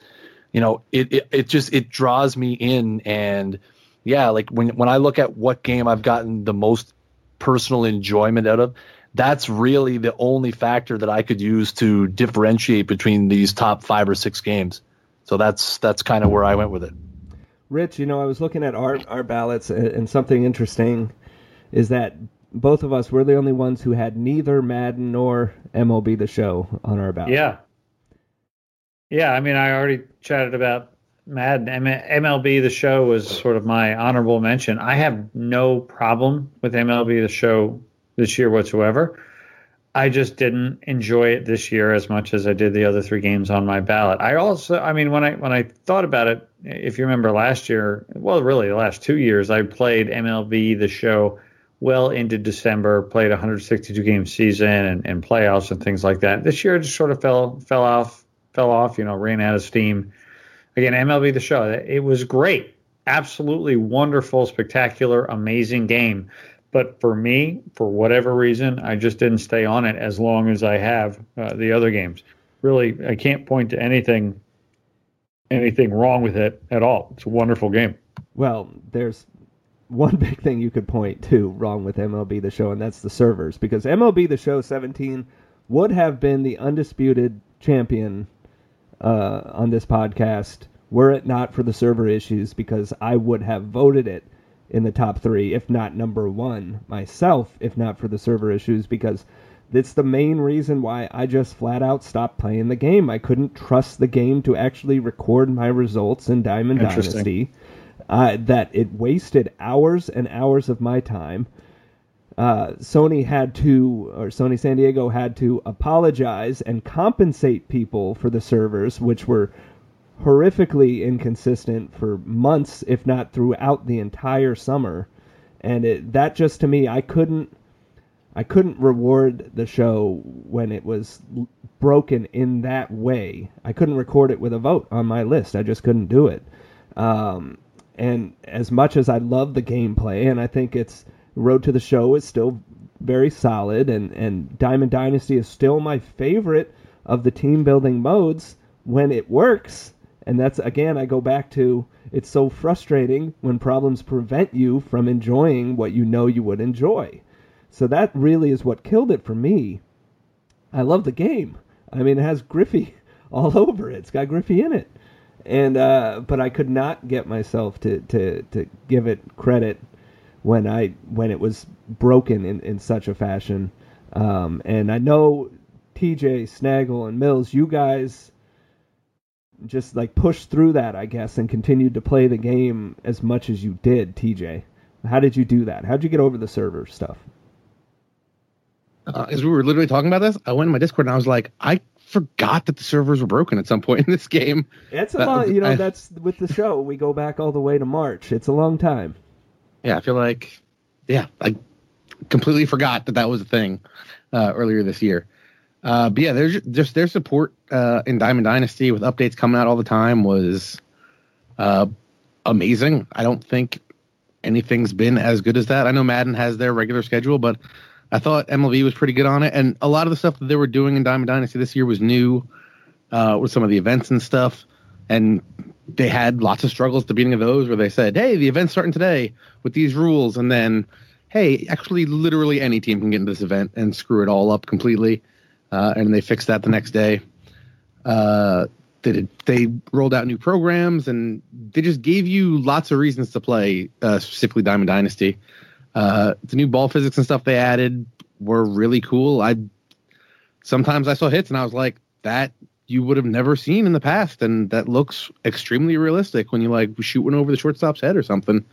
it draws me in. And yeah, like when I look at what game I've gotten the most personal enjoyment out of, that's really the only factor that I could use to differentiate between these top 5 or 6 games. So that's kind of where I went with it. Rich, I was looking at our ballots, and something interesting is that both of us were the only ones who had neither Madden nor MLB The Show on our ballot. Yeah. I mean, I already chatted about Madden. MLB The Show was sort of my honorable mention. I have no problem with MLB The Show this year whatsoever. I just didn't enjoy it this year as much as I did the other 3 games on my ballot. When I thought about it, if you remember last year, well, really the last 2 years, I played MLB The Show well into December, played a 162-game season and playoffs and things like that. This year it just sort of fell off, ran out of steam. Again, MLB The Show, it was great. Absolutely wonderful, spectacular, amazing game. But for me, for whatever reason, I just didn't stay on it as long as I have the other games. Really, I can't point to anything wrong with it at all. It's a wonderful game. Well, there's one big thing you could point to wrong with MLB The Show, and that's the servers. Because MLB The Show 17 would have been the undisputed champion on this podcast were it not for the server issues, because I would have voted it in the top 3, if not number 1 myself, if not for the server issues, because it's the main reason why I just flat out stopped playing the game. I couldn't trust the game to actually record my results in Diamond Dynasty. That it wasted hours and hours of my time. Sony San Diego had to apologize and compensate people for the servers, which were horrifically inconsistent for months, if not throughout the entire summer. And that just, to me, I couldn't reward the show when it was broken in that way. I couldn't record it with a vote on my list. I just couldn't do it. And as much as I love the gameplay, and I think it's Road to the Show is still very solid, and Diamond Dynasty is still my favorite of the team building modes when it works. And that's, again, I go back to, it's so frustrating when problems prevent you from enjoying what you know you would enjoy. So that really is what killed it for me. I love the game. I mean, it has Griffey all over it. It's got Griffey in it. And but I could not get myself to give it credit when it was broken in such a fashion. And I know TJ, Snaggle, and Mills, you guys just like pushed through that, I guess, and continued to play the game as much as you did. TJ, how did you do that? How did you get over the server stuff? As we were literally talking about this, I went in my Discord and I was like, I forgot that the servers were broken at some point in this game. It's a long, that's with the show. We go back all the way to March. It's a long time. Yeah, I feel like, I completely forgot that was a thing earlier this year. But yeah, there's just their support in Diamond Dynasty with updates coming out all the time was amazing. I don't think anything's been as good as that. I know Madden has their regular schedule, but I thought MLB was pretty good on it. And a lot of the stuff that they were doing in Diamond Dynasty this year was new with some of the events and stuff. And they had lots of struggles at the beginning of those where they said, hey, the event's starting today with these rules. And then, hey, actually, literally any team can get into this event and screw it all up completely. And they fixed that the next day. They rolled out new programs, and they just gave you lots of reasons to play, specifically Diamond Dynasty. The new ball physics and stuff they added were really cool. Sometimes I saw hits, and I was like, that you would have never seen in the past, and that looks extremely realistic when you like shoot one over the shortstop's head or something.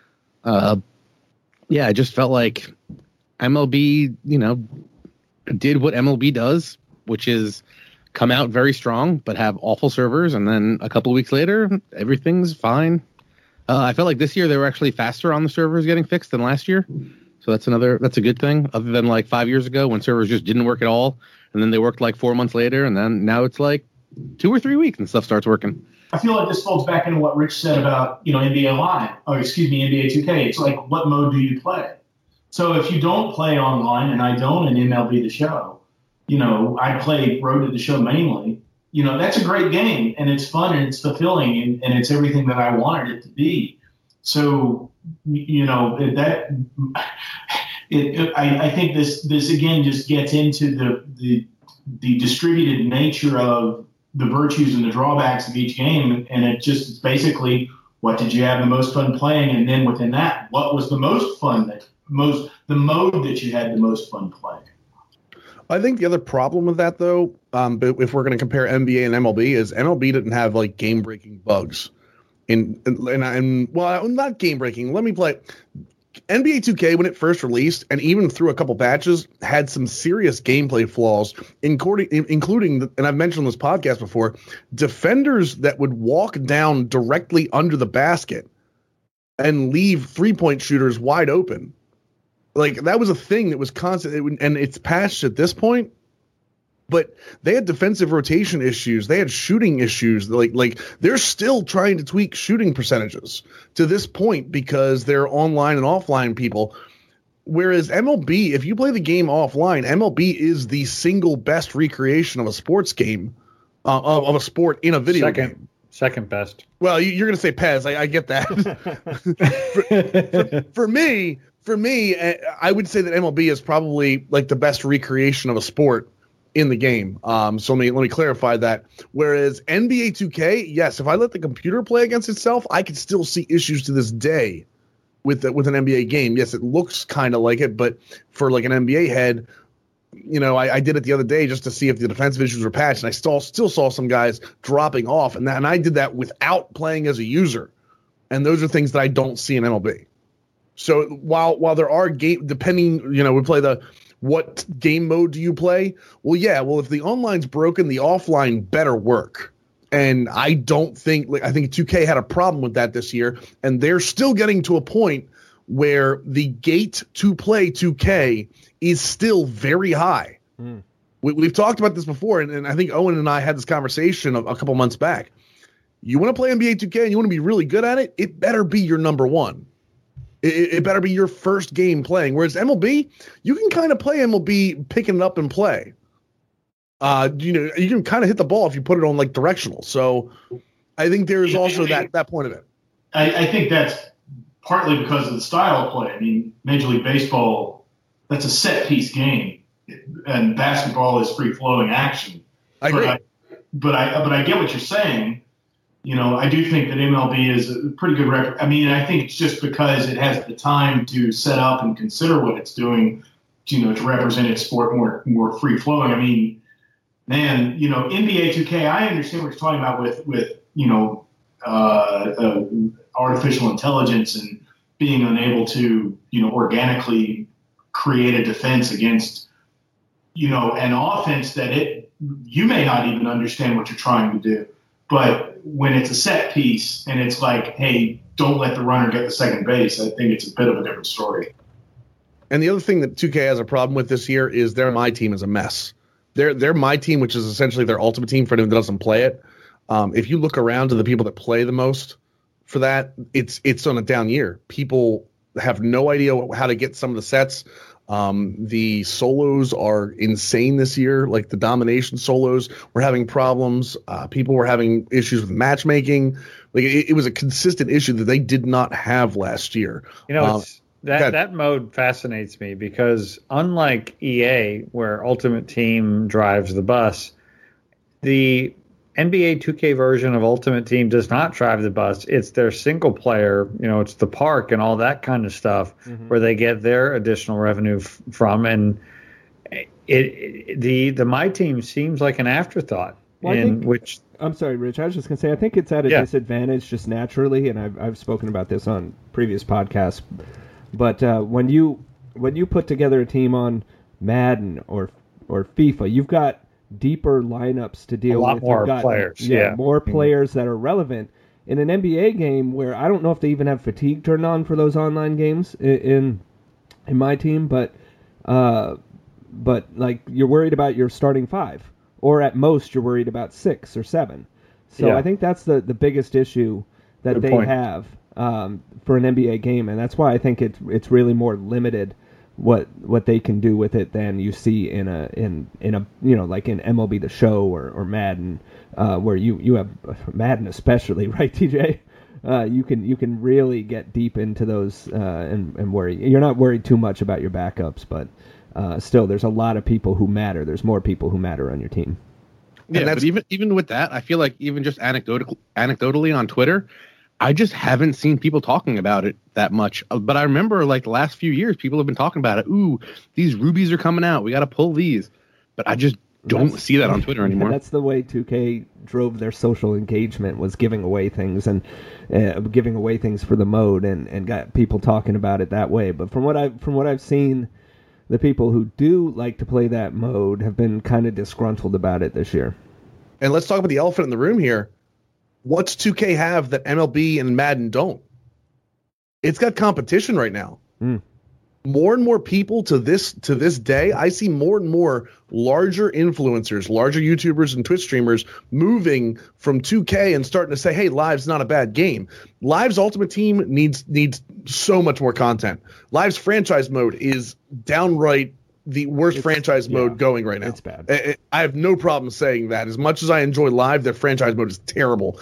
Yeah, I just felt like MLB, did what MLB does, which is come out very strong, but have awful servers. And then a couple of weeks later, everything's fine. I felt like this year they were actually faster on the servers getting fixed than last year. So that's a good thing, other than like 5 years ago when servers just didn't work at all. And then they worked like 4 months later. And then now it's like 2 or 3 weeks and stuff starts working. I feel like this folds back into what Rich said about, NBA Live, NBA 2K. It's like, what mode do you play? So if you don't play online, and I don't in MLB The Show, I play Road to the Show mainly, that's a great game, and it's fun, and it's fulfilling, and it's everything that I wanted it to be. So, I think this again just gets into the distributed nature of the virtues and the drawbacks of each game, and it's basically, what did you have the most fun playing, and then within that, what was the most fun the mode that you had the most fun playing. I think the other problem with that, though, if we're going to compare NBA and MLB, is MLB didn't have like game-breaking bugs. Well, not game-breaking. Let me play. NBA 2K, when it first released, and even through a couple patches, had some serious gameplay flaws, including, and I've mentioned on this podcast before, defenders that would walk down directly under the basket and leave three-point shooters wide open. Like, that was a thing that was constant, and it's patched at this point. But they had defensive rotation issues. They had shooting issues. Like they're still trying to tweak shooting percentages to this point because they're online and offline people. Whereas MLB, if you play the game offline, MLB is the single best recreation of a sports game, of a sport in a video game. Second best. Well, you're going to say Pez. I get that. For me, I would say that MLB is probably like the best recreation of a sport in the game. So let me clarify that. Whereas NBA 2K, yes, if I let the computer play against itself, I could still see issues to this day with an NBA game. Yes, it looks kind of like it, but for like an NBA head, I did it the other day just to see if the defensive issues were patched, and I still saw some guys dropping off, and I did that without playing as a user. And those are things that I don't see in MLB. So while there are depending, we play what game mode do you play? Well, yeah. Well, if the online's broken, the offline better work. And I don't think I think 2K had a problem with that this year, and they're still getting to a point where the gate to play 2K is still very high. Mm. We've talked about this before, and I think Owen and I had this conversation a couple months back. You want to play NBA 2K and you want to be really good at it, it better be your number one. It better be your first game playing. Whereas MLB, you can kind of play MLB picking it up and play. You can kind of hit the ball if you put it on like directional. So I think there's also that point of it. I think that's partly because of the style of play. I mean, Major League Baseball, that's a set piece game, and basketball is free flowing action. I agree. But I get what you're saying. I do think that MLB is a pretty good record. I mean, I think it's just because it has the time to set up and consider what it's doing, to represent its sport more free flowing. I mean, man, NBA 2K, I understand what you're talking about with artificial intelligence and being unable to, organically create a defense against, an offense that you may not even understand what you're trying to do. But when it's a set piece and it's like, hey, don't let the runner get the second base, I think it's a bit of a different story. And the other thing that 2K has a problem with this year is their My Team is a mess. Their My Team, which is essentially their ultimate team for anyone that doesn't play it. If you look around to the people that play the most for that, it's on a down year. People have no idea how to get some of the sets. The solos are insane this year. Like the domination solos were having problems. People were having issues with matchmaking. Like it was a consistent issue that they did not have last year. That mode fascinates me because unlike EA, where Ultimate Team drives the bus, the NBA 2K version of Ultimate Team does not drive the bus. It's their single player, it's the park and all that kind of stuff where they get their additional revenue from. And the My Team seems like an afterthought. I'm sorry, Rich. I was just going to say, I think it's at a disadvantage just naturally, and I've spoken about this on previous podcasts. But when you put together a team on Madden or FIFA, you've got deeper lineups to deal with. A lot more players. More players that are relevant. In an NBA game where I don't know if they even have fatigue turned on for those online games in My Team, but like you're worried about your starting 5, or at most you're worried about 6 or 7. So I think that's the biggest issue that they have for an NBA game, and that's why I think it's really more limited what they can do with it than you see in a like in MLB The Show or Madden, where you have Madden especially, right, TJ? You can really get deep into those and worry. You're not worried too much about your backups, but still, there's a lot of people who matter. There's more people who matter on your team. Yeah, but even with that, I feel like even just anecdotally on Twitter, I just haven't seen people talking about it that much. But I remember like the last few years, people have been talking about it. Ooh, these rubies are coming out. We got to pull these. But I just don't see that on Twitter anymore. That's the way 2K drove their social engagement, was giving away things and giving away things for the mode and got people talking about it that way. But from what I've seen, the people who do like to play that mode have been kind of disgruntled about it this year. And let's talk about the elephant in the room here. What's 2K have that MLB and Madden don't? It's got competition right now. More and more people to this day, I see more and more larger influencers, larger YouTubers and Twitch streamers moving from 2K and starting to say, hey, Live's not a bad game. Live's Ultimate Team needs so much more content. Live's franchise mode is downright the worst franchise mode going right now. It's bad. I have no problem saying that. As much as I enjoy Live, their franchise mode is terrible.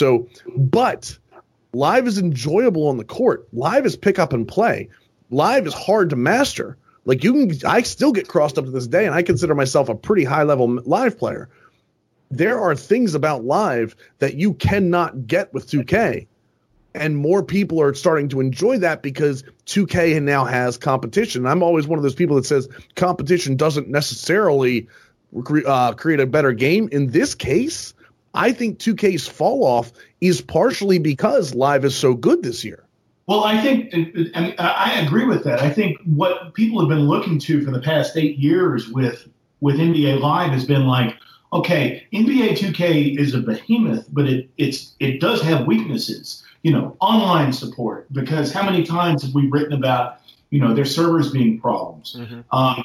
But Live is enjoyable on the court. Live is pick up and play. Live is hard to master. Like I still get crossed up to this day, and I consider myself a pretty high level Live player. There are things about Live that you cannot get with 2K. And more people are starting to enjoy that because 2K now has competition. I'm always one of those people that says competition doesn't necessarily create a better game. In this case, I think 2K's fall off is partially because Live is so good this year. Well, I think I agree with that. I think what people have been looking to for the past 8 years with NBA Live has been like, okay, NBA 2K is a behemoth, but it does have weaknesses. Online support, because how many times have we written about, their servers being problems, or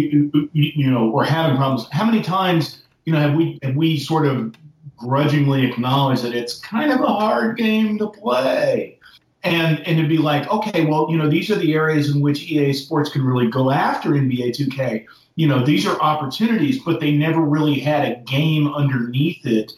having problems? How many times, have we sort of grudgingly acknowledged that it's kind of a hard game to play? And it'd be like, okay, well, these are the areas in which EA Sports can really go after NBA 2K. These are opportunities, but they never really had a game underneath it,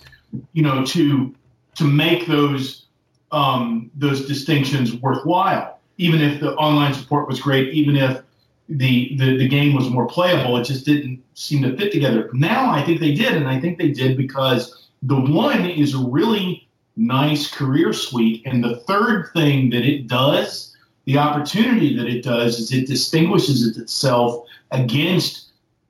to make those distinctions worthwhile. Even if the online support was great, even if the game was more playable, it just didn't seem to fit together. Now I think they did, and I think they did because the one is a really nice career suite. And the third thing that it does, the opportunity that it does, is it distinguishes itself against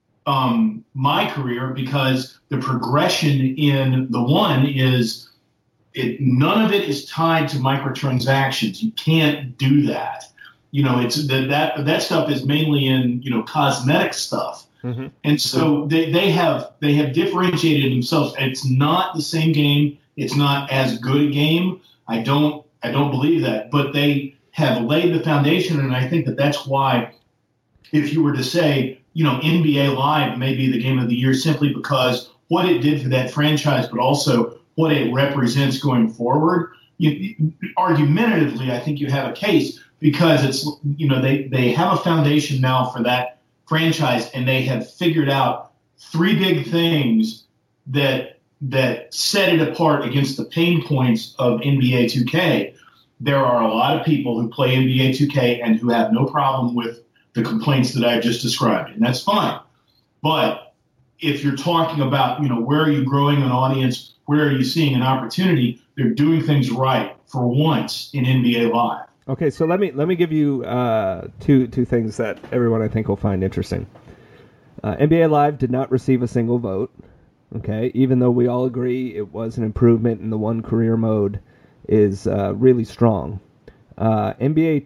my career, because the progression in the one is none of it is tied to microtransactions. You can't do that. It's that stuff is mainly in cosmetic stuff. Mm-hmm. And so they have differentiated themselves. It's not the same game. It's not as good a game. I don't believe that, but they have laid the foundation, and I think that that's why, if you were to say, NBA Live may be the game of the year simply because what it did for that franchise, but also what it represents going forward. Argumentatively, I think you have a case, because it's they have a foundation now for that franchise, and they have figured out three big things that set it apart against the pain points of NBA 2K. There are a lot of people who play NBA 2K and who have no problem with the complaints that I've just described, and that's fine. But if you're talking about, where are you growing an audience, where are you seeing an opportunity, they're doing things right for once in NBA Live. Okay, so let me give you two things that everyone I think will find interesting. NBA Live did not receive a single vote. Okay, even though we all agree it was an improvement in the one career mode is really strong. NBA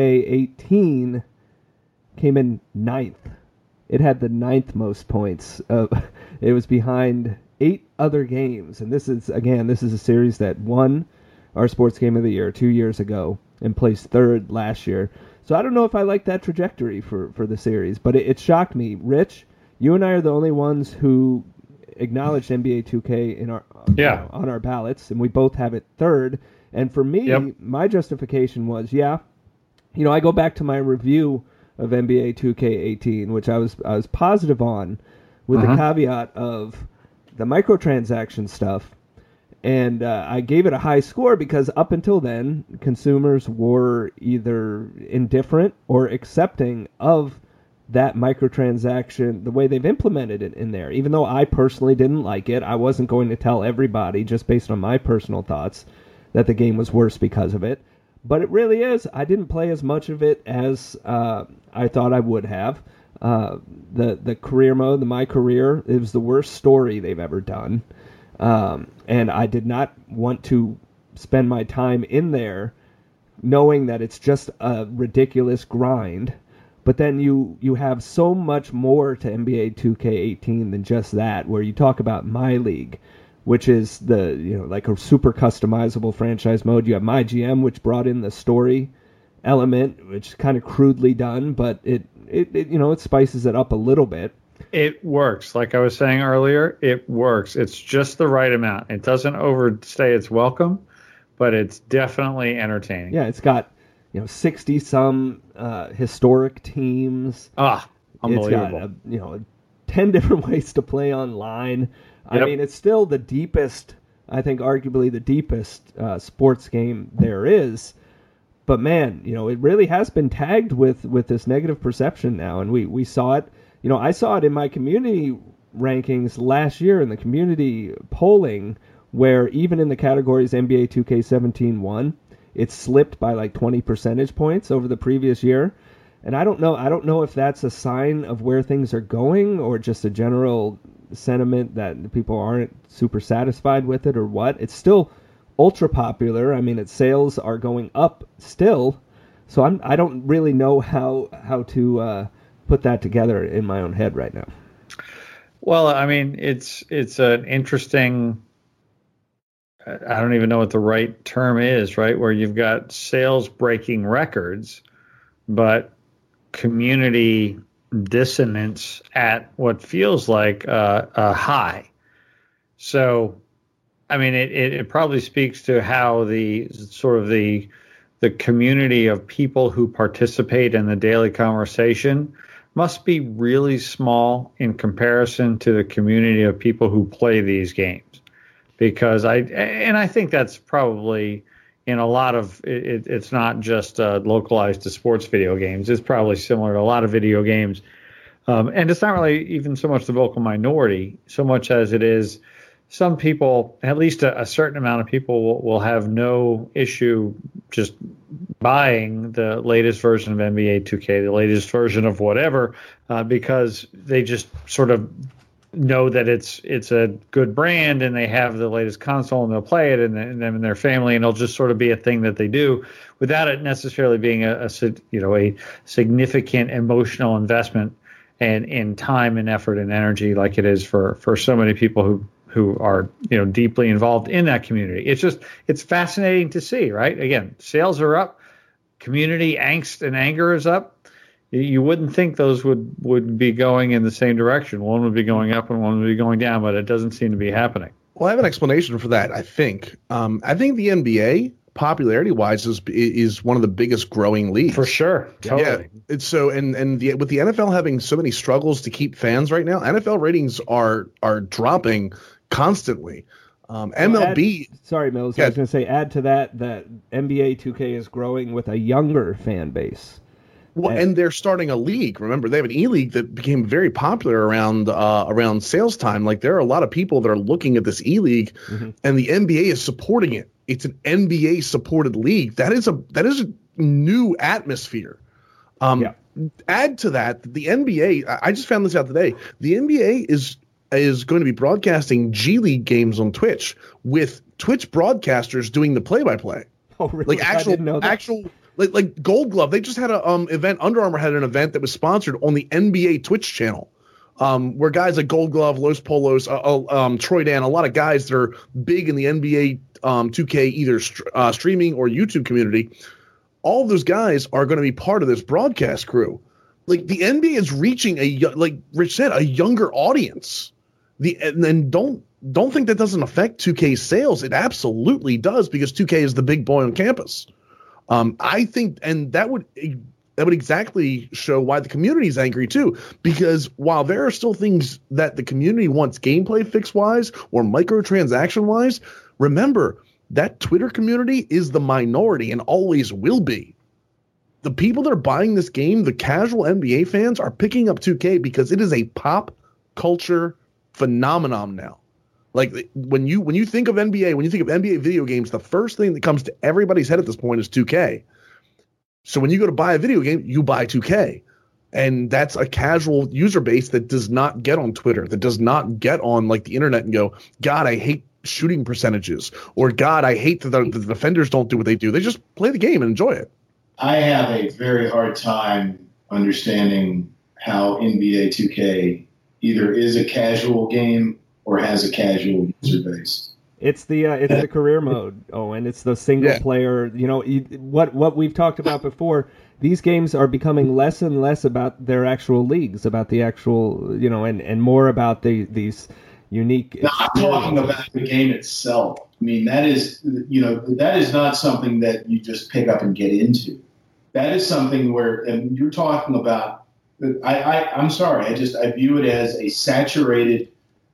2K18 came in 9th. It had the 9th most points. It was behind 8 other games, and this is a series that won our Sports Game of the Year 2 years ago and placed 3rd last year. So I don't know if I like that trajectory for the series, but it shocked me. Rich, you and I are the only ones who acknowledged NBA 2K in our on our ballots, and we both have it 3rd. And for me, my justification was, I go back to my review of NBA 2K18, which I was positive on, with the caveat of the microtransaction stuff, and I gave it a high score because up until then, consumers were either indifferent or accepting of that microtransaction, the way they've implemented it in there. Even though I personally didn't like it, I wasn't going to tell everybody, just based on my personal thoughts, that the game was worse because of it. But it really is. I didn't play as much of it as I thought I would have. The career mode, the My Career, it was the worst story they've ever done. And I did not want to spend my time in there knowing that it's just a ridiculous grind. But then you have so much more to NBA 2K18 than just that, where you talk about My League, which is like a super customizable franchise mode. You have My GM, which brought in the story element, which is kind of crudely done, but it spices it up a little bit. It works. Like I was saying earlier, it works. It's just the right amount. It doesn't overstay its welcome, but it's definitely entertaining. Yeah, it's got 60 some historic teams. Unbelievable. It's got 10 different ways to play online. Yep. I mean, it's still the deepest, I think arguably the deepest sports game there is. But man, it really has been tagged with this negative perception now, and we saw it. I saw it in my community rankings last year in the community polling, where even in the categories NBA 2K17 won, it slipped by like 20 percentage points over the previous year. And I don't know if that's a sign of where things are going or just a general sentiment that people aren't super satisfied with it or what. It's still ultra popular. I mean, its sales are going up still. So I don't really know how to put that together in my own head right now. Well, I mean, it's an interesting, I don't even know what the right term is, right? Where you've got sales breaking records, but community dissonance at what feels like a high. So, I mean, it probably speaks to how the community of people who participate in the daily conversation must be really small in comparison to the community of people who play these games. Because I think that's probably in a lot of it's not just localized to sports video games. It's probably similar to a lot of video games. And it's not really even so much the vocal minority, so much as it is some people, at least a certain amount of people, will have no issue just buying the latest version of NBA 2K, the latest version of whatever, because they just sort of know that it's a good brand and they have the latest console and they'll play it and them and their family, and it'll just sort of be a thing that they do without it necessarily being a significant emotional investment and in time and effort and energy like it is for so many people who are deeply involved in that community. It's fascinating to see, right? Again, sales are up, community angst and anger is up. You wouldn't think those would be going in the same direction. One would be going up and one would be going down, but it doesn't seem to be happening. Well, I have an explanation for that, I think. I think the NBA, popularity-wise, is one of the biggest growing leagues. For sure. Totally. Yeah. So with the NFL having so many struggles to keep fans right now, NFL ratings are dropping constantly. MLB. Sorry, Mills. I was going to say, add to that NBA 2K is growing with a younger fan base. Well, and they're starting a league. Remember, they have an E-League that became very popular around sales time. Like, there are a lot of people that are looking at this E-League, and the NBA is supporting it. It's an NBA-supported league. That is a new atmosphere. Add to that, the NBA. I just found this out today. The NBA is going to be broadcasting G League games on Twitch with Twitch broadcasters doing the play-by-play. Oh, really? Like actual. Like Gold Glove, they just had a event. Under Armour had an event that was sponsored on the NBA Twitch channel, where guys like Gold Glove, Los Polos, Troy Dan, a lot of guys that are big in the NBA 2K either streaming or YouTube community. All of those guys are going to be part of this broadcast crew. Like, the NBA is reaching like Rich said, a younger audience. And don't think that doesn't affect 2K's sales. It absolutely does, because 2K is the big boy on campus. I think, and that would exactly show why the community is angry too, because while there are still things that the community wants gameplay fix wise or microtransaction wise, remember that Twitter community is the minority and always will be. The people that are buying this game, the casual NBA fans, are picking up 2K because it is a pop culture phenomenon now. Like, when you think of NBA, when you think of NBA video games, the first thing that comes to everybody's head at this point is 2K. So when you go to buy a video game, you buy 2K. And that's a casual user base that does not get on Twitter, that does not get on like the internet and go, God, I hate shooting percentages, or God, I hate that the defenders don't do what they do. They just play the game and enjoy it. I have a very hard time understanding how NBA 2K either is a casual game or has a casual user base. It's the career mode, and it's the single player. What we've talked about before. These games are becoming less and less about their actual leagues, about the actual, and more about these unique. Now, I'm talking about the game itself. I mean, that is not something that you just pick up and get into. That is something where, and you're talking about. I'm sorry. I view it as a saturated,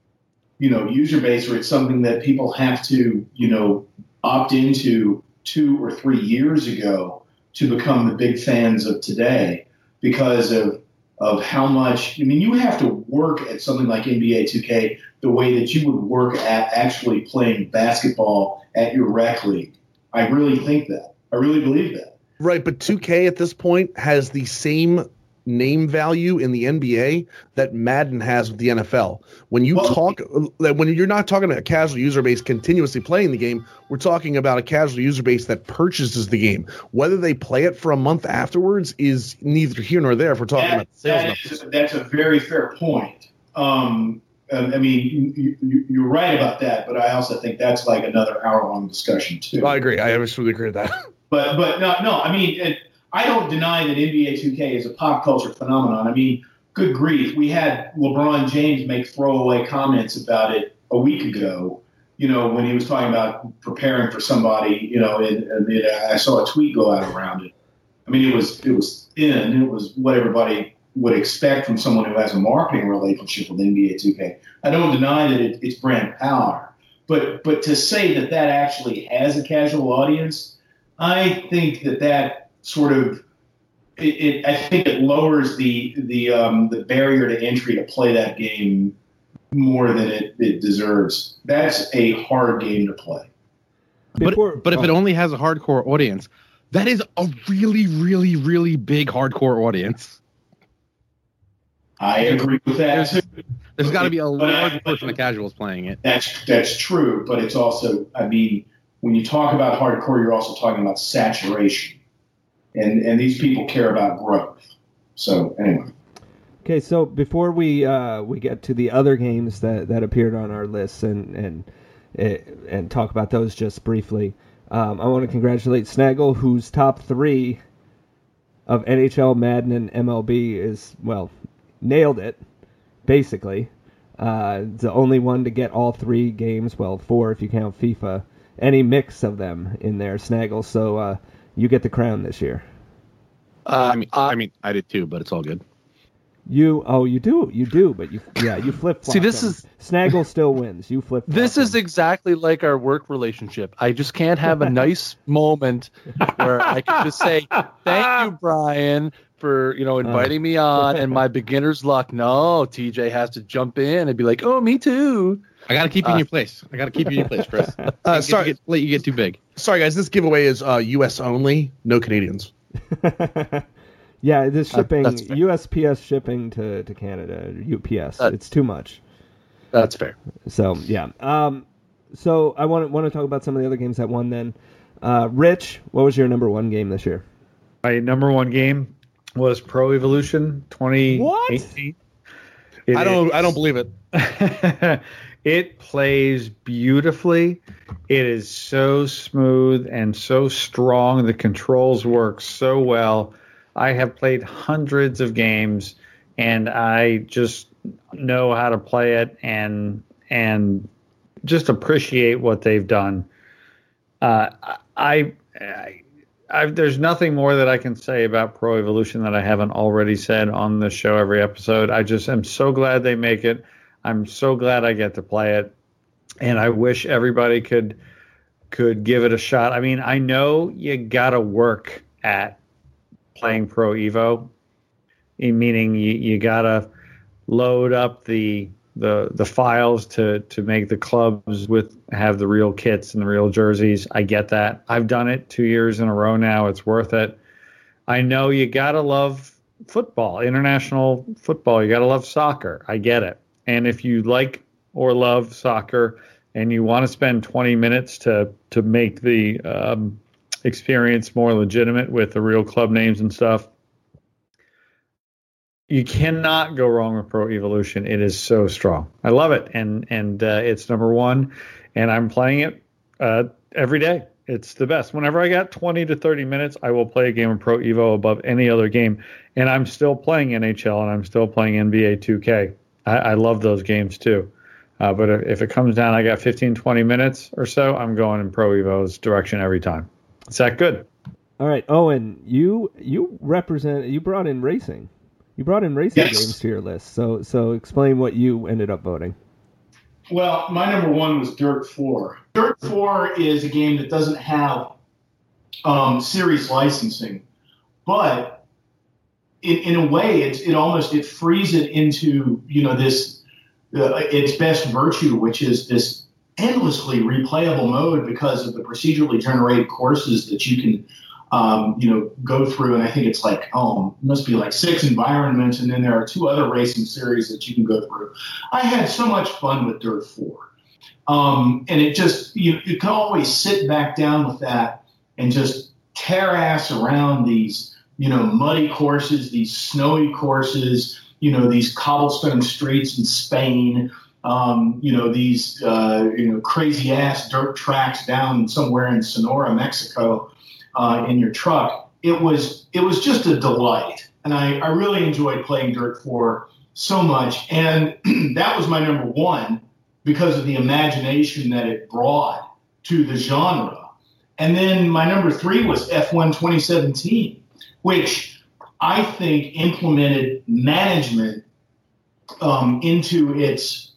user base where it's something that people have to, opt into 2 or 3 years ago to become the big fans of today because of how much. I mean, you have to work at something like NBA 2K the way that you would work at actually playing basketball at your rec league. I really think that. I really believe that. Right, but 2K at this point has the same name value in the NBA that Madden has with the NFL. When you're not talking about a casual user base continuously playing the game, we're talking about a casual user base that purchases the game. Whether they play it for a month afterwards is neither here nor there if we're talking about sales numbers. That's a very fair point. I mean, you're right about that, but I also think that's like another hour-long discussion too. I agree. I absolutely agree with that. But no. I mean, I don't deny that NBA 2K is a pop culture phenomenon. I mean, good grief, we had LeBron James make throwaway comments about it a week ago. When he was talking about preparing for somebody. And I saw a tweet go out around it. I mean, it was thin. It was what everybody would expect from someone who has a marketing relationship with NBA 2K. I don't deny that it's brand power, but to say that actually has a casual audience, I think that sort of I think it lowers the barrier to entry to play that game more than it deserves. That's a hard game to play. But if it only has a hardcore audience, that is a really, really, really big hardcore audience. I agree with that. There's got to be a large portion of casuals playing it. That's true, but it's also, I mean, when you talk about hardcore, you're also talking about saturation, and these people care about growth. So anyway. Okay, so before we get to the other games that appeared on our list and talk about those just briefly, I want to congratulate Snaggle, whose top 3 of NHL, Madden, and MLB is, well, nailed it, basically. The only one to get all 3 games, well, 4 if you count FIFA, any mix of them in there, Snaggle. So you get the crown this year. I mean, I did too, but it's all good. You do, but you flip. See, this is Snaggle still wins. You flip. This is exactly like our work relationship. I just can't have a nice moment where I can just say, "Thank you, Brian, for inviting me on," and my beginner's luck. No, TJ has to jump in and be like, "Oh, me too." I got to keep you in your place. Chris. Sorry, let you get too big. Sorry, guys. This giveaway is U.S. only, no Canadians. Yeah, the shipping, USPS shipping to Canada, UPS, it's too much. That's fair. So, yeah. So I want to talk about some of the other games that won then. Rich, what was your number 1 game this year? My number 1 game was Pro Evolution 2018. What? I don't believe it. It plays beautifully. It is so smooth and so strong. The controls work so well. I have played hundreds of games, and I just know how to play it and just appreciate what they've done. There's nothing more that I can say about Pro Evolution that I haven't already said on this show every episode. I just am so glad they make it. I'm so glad I get to play it, and I wish everybody could give it a shot. I mean, I know you got to work at playing Pro Evo, meaning you gotta load up the files to make the clubs have the real kits and the real jerseys. I get that. I've done it 2 years in a row now. It's worth it. I know you gotta love football, international football. You gotta love soccer. I get it. And if you like or love soccer and you want to spend 20 minutes to make the experience more legitimate with the real club names and stuff, you cannot go wrong with Pro Evolution. It is so strong. I love it, and it's number 1, and I'm playing it every day. It's the best. Whenever I got 20 to 30 minutes, I will play a game of Pro Evo above any other game, and I'm still playing NHL, and I'm still playing NBA 2K. I love those games too. But if it comes down, I got 15, 20 minutes or so, I'm going in Pro Evo's direction every time. Is that good? All right, Owen, you brought in racing. You brought in racing games to your list. So explain what you ended up voting. Well, my number 1 was Dirt 4. Dirt 4 is a game that doesn't have series licensing, but in a way, it frees it into this its best virtue, which is this endlessly replayable mode because of the procedurally generated courses that you can, go through. And I think it's like, must be like 6 environments. And then there are 2 other racing series that you can go through. I had so much fun with Dirt 4. And it just, you can always sit back down with that and just tear ass around these, muddy courses, these snowy courses, these cobblestone streets in Spain, these, crazy ass dirt tracks down somewhere in Sonora, Mexico, in your truck. It was just a delight. And I really enjoyed playing Dirt 4 so much. And that was my number 1 because of the imagination that it brought to the genre. And then my number 3 was F1 2017, which I think implemented management into its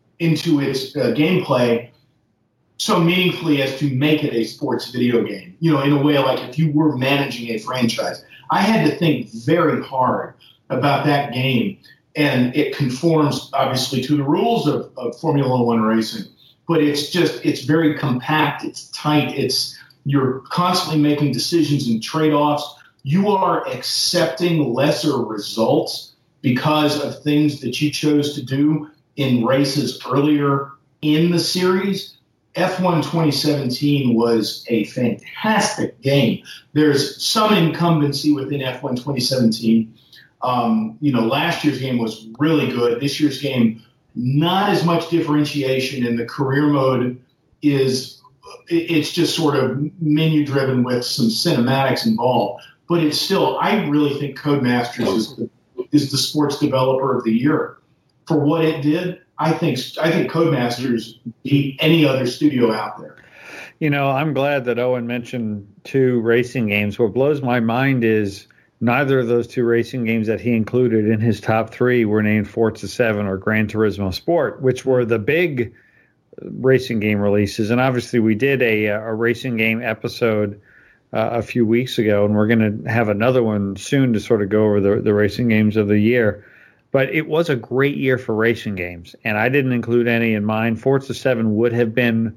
gameplay so meaningfully as to make it a sports video game. In a way, like if you were managing a franchise, I had to think very hard about that game and it conforms obviously to the rules of Formula One racing. But it's very compact. It's tight. You're constantly making decisions and trade-offs. You are accepting lesser results because of things that you chose to do in races earlier in the series. F1 2017 was a fantastic game. There's some incumbency within F1 2017. Last year's game was really good. This year's game, not as much differentiation, and the career mode it's just sort of menu driven with some cinematics involved. But it's still, I really think Codemasters is the sports developer of the year for what it did. I think Codemasters beat any other studio out there. I'm glad that Owen mentioned 2 racing games. What blows my mind is neither of those 2 racing games that he included in his top 3 were named Forza 7 or Gran Turismo Sport, which were the big racing game releases. And obviously we did a racing game episode a few weeks ago, and we're going to have another one soon to sort of go over the racing games of the year. But it was a great year for racing games, and I didn't include any in mine. Forza 7 would have been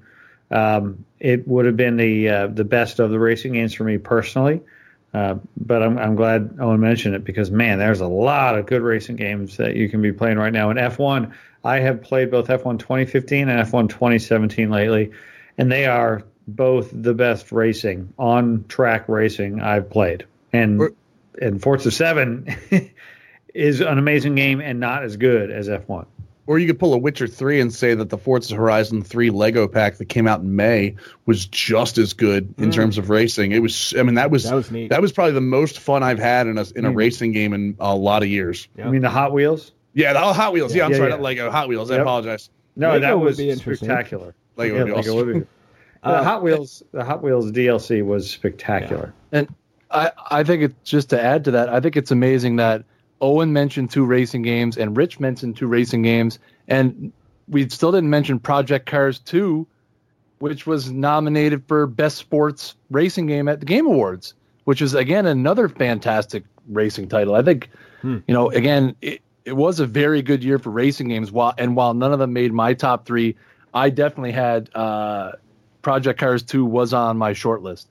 the best of the racing games for me personally. But I'm glad Owen mentioned it, because, man, there's a lot of good racing games that you can be playing right now. In F1, I have played both F1 2015 and F1 2017 lately, and they are both the best racing, on-track racing I've played. And Forza 7 is an amazing game and not as good as F1. Or you could pull a Witcher 3 and say that the Forza Horizon 3 Lego pack that came out in May was just as good in terms of racing. It was, that was neat. That was probably the most fun I've had in a racing game in a lot of years. Yep. I mean, the Hot Wheels? Yeah, the Hot Wheels. Yeah, I'm sorry, not Lego. Hot Wheels. Yep. I apologize. No, Lego that was spectacular. Lego would be awesome. The Hot Wheels DLC was spectacular. Yeah. And I think it's, just to add to that, I think it's amazing that Owen mentioned 2 racing games and Rich mentioned 2 racing games, and we still didn't mention Project Cars 2, which was nominated for Best Sports Racing Game at the Game Awards, which is, again, another fantastic racing title. I think, again, it was a very good year for racing games. While none of them made my top 3, I definitely had Project Cars 2 was on my short list.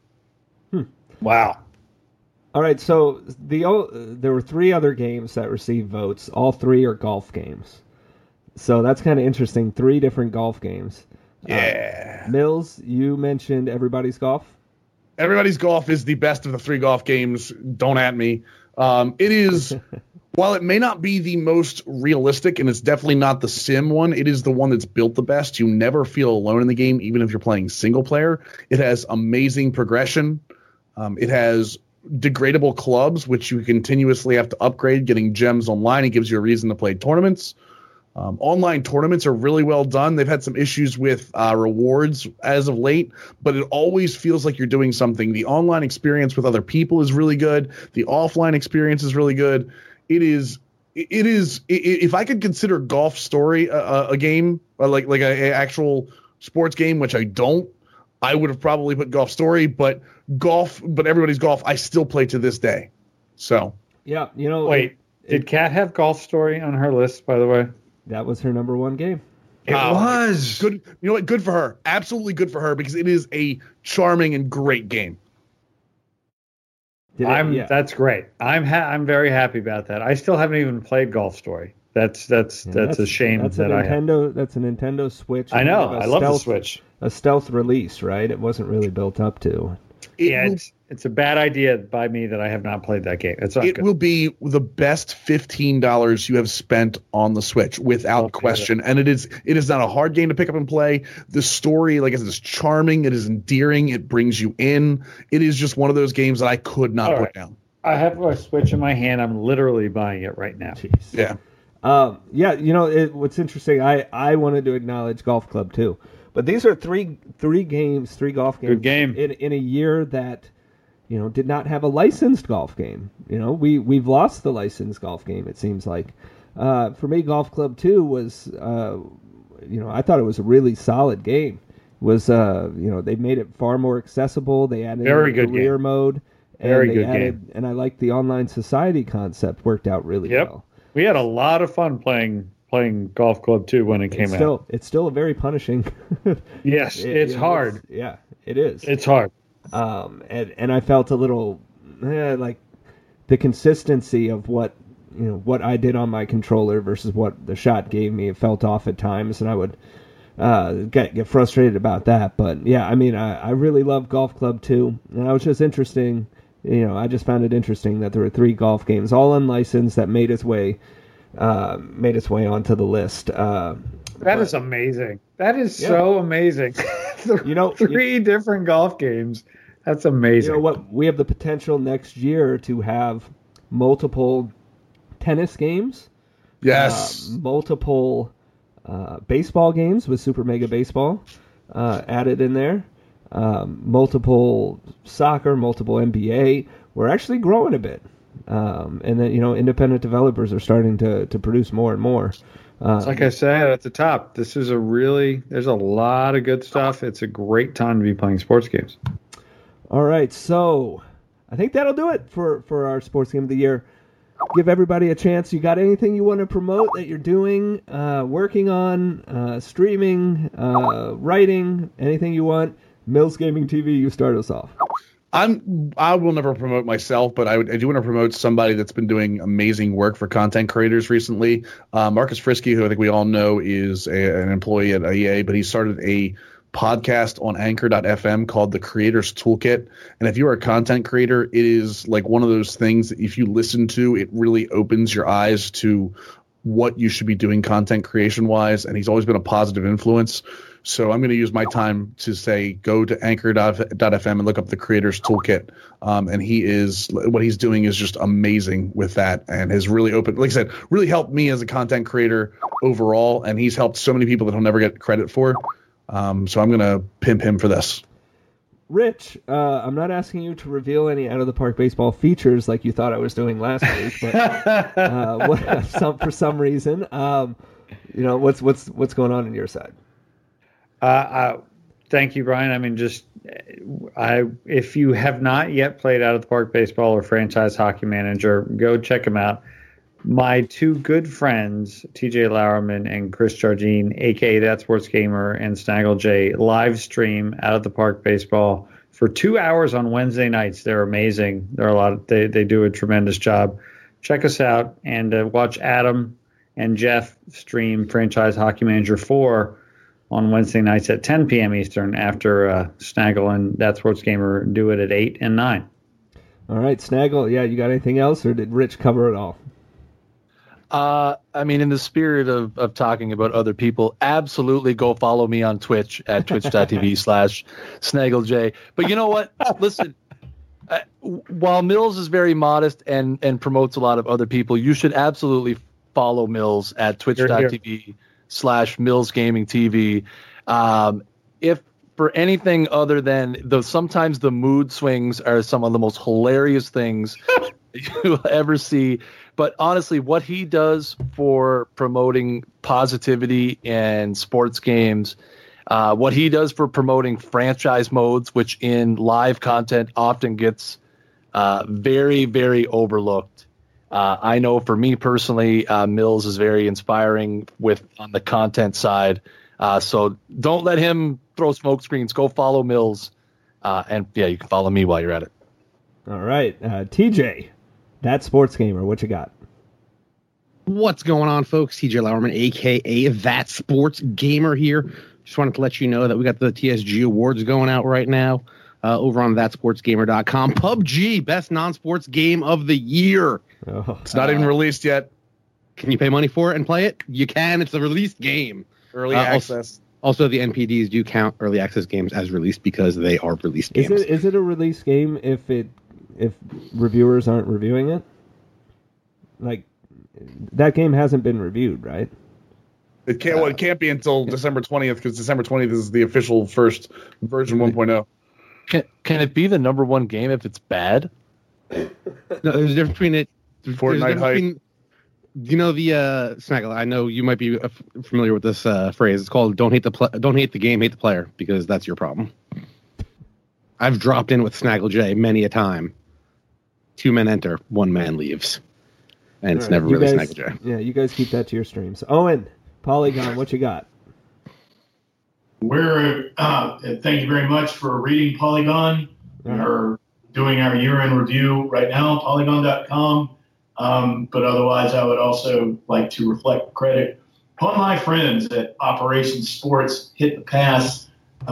Wow. All right, so there were 3 other games that received votes. All 3 are golf games. So that's kind of interesting. 3 different golf games. Yeah. Mills, you mentioned Everybody's Golf. Everybody's Golf is the best of the 3 golf games. Don't at me. It is, while it may not be the most realistic, and it's definitely not the sim one, it is the one that's built the best. You never feel alone in the game, even if you're playing single player. It has amazing progression. It has degradable clubs, which you continuously have to upgrade. Getting gems online, it gives you a reason to play tournaments. Online tournaments are really well done. They've had some issues with rewards as of late, but it always feels like you're doing something. The online experience with other people is really good. The offline experience is really good. It is. If I could consider Golf Story a game, like a actual sports game, which I don't, I would have probably put Golf Story, but Everybody's Golf, I still play to this day. So yeah, wait, did Kat have Golf Story on her list, by the way? That was her number 1 game. It was good. You know what? Good for her. Absolutely good for her, because it is a charming and great game. That's great. I'm very happy about that. I still haven't even played Golf Story. That's a shame that's that a I have. That's a Nintendo Switch. I know. I love the Switch. A stealth release, right? It wasn't really built up to. It's a bad idea by me that I have not played that game. It will be the best $15 you have spent on the Switch, without question. And it is not a hard game to pick up and play. The story, like I said, is charming. It is endearing. It brings you in. It is just one of those games that I could not put down. I have my Switch in my hand. I'm literally buying it right now. Jeez. Yeah. What's interesting, I wanted to acknowledge Golf Club too. But these are three golf games. Good game. In a year that, did not have a licensed golf game. We've lost the licensed golf game, it seems like. For me, Golf Club 2 was, I thought it was a really solid game. They made it far more accessible. They added a career mode. Very good game. And I like the online society concept, worked out really well. We had a lot of fun playing Golf Club 2 when it came out. It's still a very punishing. Yes, it's hard. It is. It's hard. And I felt a little like the consistency of what I did on my controller versus what the shot gave me. It felt off at times, and I would get frustrated about that. But yeah, I mean, I really love Golf Club 2, and I was just interesting. I just found it interesting that there were 3 golf games, all unlicensed, that made its way onto the list. That is amazing. That is so amazing. 3 different golf games. That's amazing. You know what? We have the potential next year to have multiple tennis games. Yes. Multiple baseball games with Super Mega Baseball added in there. Multiple soccer, multiple NBA. We're actually growing a bit. And then, independent developers are starting to produce more and more. It's like I said at the top, there's a lot of good stuff. It's a great time to be playing sports games. All right, so I think that'll do it for our sports game of the year. Give everybody a chance. You got anything you want to promote that you're doing, working on, streaming, writing, anything you want? Mills Gaming TV, you start us off. I will never promote myself, but I do want to promote somebody that's been doing amazing work for content creators recently. Marcus Frisky, who I think we all know is an employee at EA, but he started a podcast on Anchor.fm called The Creator's Toolkit. And if you are a content creator, it is like one of those things that if you listen to, it really opens your eyes to what you should be doing content creation wise. And he's always been a positive influence. So I'm going to use my time to say, go to Anchor.fm and look up The Creator's Toolkit. And what he's doing is just amazing with that, and has really opened, like I said, really helped me as a content creator overall. And he's helped so many people that he'll never get credit for. So I'm going to pimp him for this. Rich, I'm not asking you to reveal any Out of the Park baseball features like you thought I was doing last week, but for some reason, what's going on your side? Thank you, Brian. I mean, if you have not yet played Out of the Park Baseball or Franchise Hockey Manager, go check them out. My 2 good friends, TJ Lowerman and Chris Jardine, aka That Sports Gamer, and Snaggle J, live stream Out of the Park Baseball for 2 hours on Wednesday nights. They're amazing. They do a tremendous job. Check us out and watch Adam and Jeff stream Franchise Hockey Manager 4 on Wednesday nights at 10 p.m. Eastern after Snaggle and That Sports Gamer do it at 8 and 9. All right, Snaggle, you got anything else, or did Rich cover it all? I mean, in the spirit of talking about other people, absolutely go follow me on Twitch at twitch.tv/SnaggleJ. But you know what? Listen, while Mills is very modest and promotes a lot of other people, you should absolutely follow Mills at twitch.tv/MillsGamingTV. If for anything other than sometimes the mood swings are some of the most hilarious things you'll ever see. But honestly, what he does for promoting positivity in sports games, what he does for promoting franchise modes, which in live content often gets very, very overlooked. I know for me personally, Mills is very inspiring on the content side. So don't let him throw smoke screens. Go follow Mills. And you can follow me while you're at it. All right. TJ, That Sports Gamer, what you got? What's going on, folks? TJ Lowerman, a.k.a. That Sports Gamer here. Just wanted to let you know that we got the TSG Awards going out right now over on thatsportsgamer.com. PUBG, best non-sports game of the year. Oh, it's not even released yet. Can you pay money for it and play it? You can. It's a released game. Early access. Also, the NPDs do count early access games as released because they are released games. Is it a release game if reviewers aren't reviewing it? Like, that game hasn't been reviewed, right? It can't be until December 20th, because December 20th is the official first version 1.0. Can it be the number one game if it's bad? No, there's a difference between it. Fortnite hype. Snaggle, I know you might be familiar with this phrase. It's called don't hate the game, hate the player, because that's your problem. I've dropped in with Snaggle J many a time. 2 men enter, 1 man leaves. and it's never really Snaggle J. Yeah, you guys keep that to your streams. Owen, Polygon, what you got? We're thank you very much for reading Polygon. We're doing our year-end review right now, Polygon.com. But otherwise, I would also like to reflect credit upon my friends at Operation Sports Hit the Pass.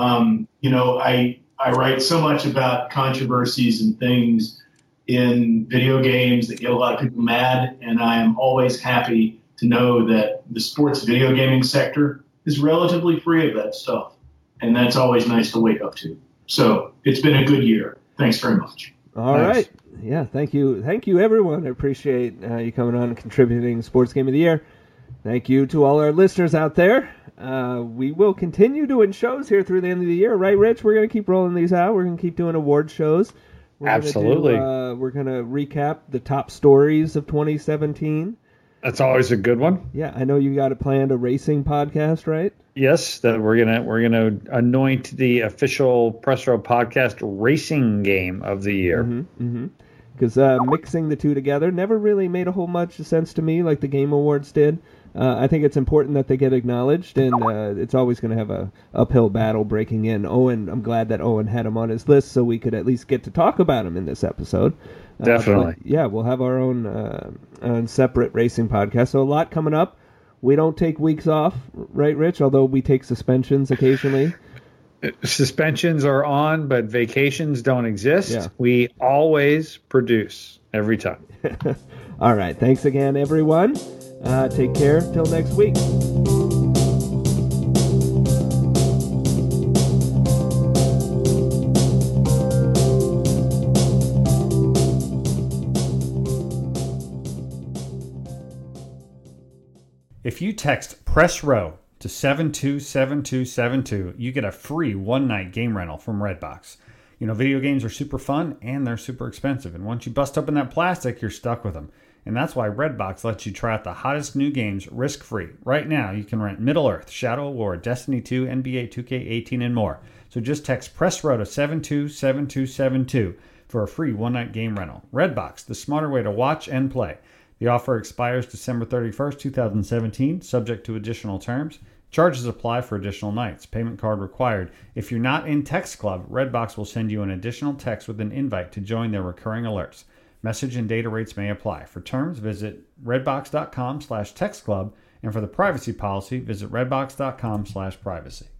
I write so much about controversies and things in video games that get a lot of people mad, and I am always happy to know that the sports video gaming sector is relatively free of that stuff, and that's always nice to wake up to. So it's been a good year. Thanks very much. All right. Yeah, thank you, everyone. I appreciate you coming on and contributing Sports Game of the Year. Thank you to all our listeners out there. We will continue doing shows here through the end of the year, right, Rich? We're going to keep rolling these out. We're going to keep doing award shows. Absolutely. We're going to recap the top stories of 2017. That's always a good one. Yeah, I know you got it planned, a racing podcast, right? Yes, that we're gonna anoint the official Press Row Podcast racing game of the year. Because mixing the two together never really made a whole much sense to me, like the Game Awards did. I think it's important that they get acknowledged, and it's always going to have a uphill battle breaking in. I'm glad that Owen had him on his list, so we could at least get to talk about him in this episode. Definitely. Yeah, we'll have our own separate racing podcast. So a lot coming up. We don't take weeks off, right, Rich? Although we take suspensions occasionally. Suspensions are on, but vacations don't exist. Yeah. We always produce every time. All right. Thanks again, everyone. Take care. Till next week. If you text Press Row to 727272, you get a free one-night game rental from Redbox. You know, video games are super fun and they're super expensive. And once you bust open that plastic, you're stuck with them. And that's why Redbox lets you try out the hottest new games risk-free. Right now, you can rent Middle-earth, Shadow of War, Destiny 2, NBA 2K18, and more. So just text Press Row to 727272 for a free one-night game rental. Redbox, the smarter way to watch and play. The offer expires December 31st, 2017, subject to additional terms. Charges apply for additional nights. Payment card required. If you're not in Text Club, Redbox will send you an additional text with an invite to join their recurring alerts. Message and data rates may apply. For terms, visit redbox.com/textclub, and for the privacy policy, visit redbox.com/privacy.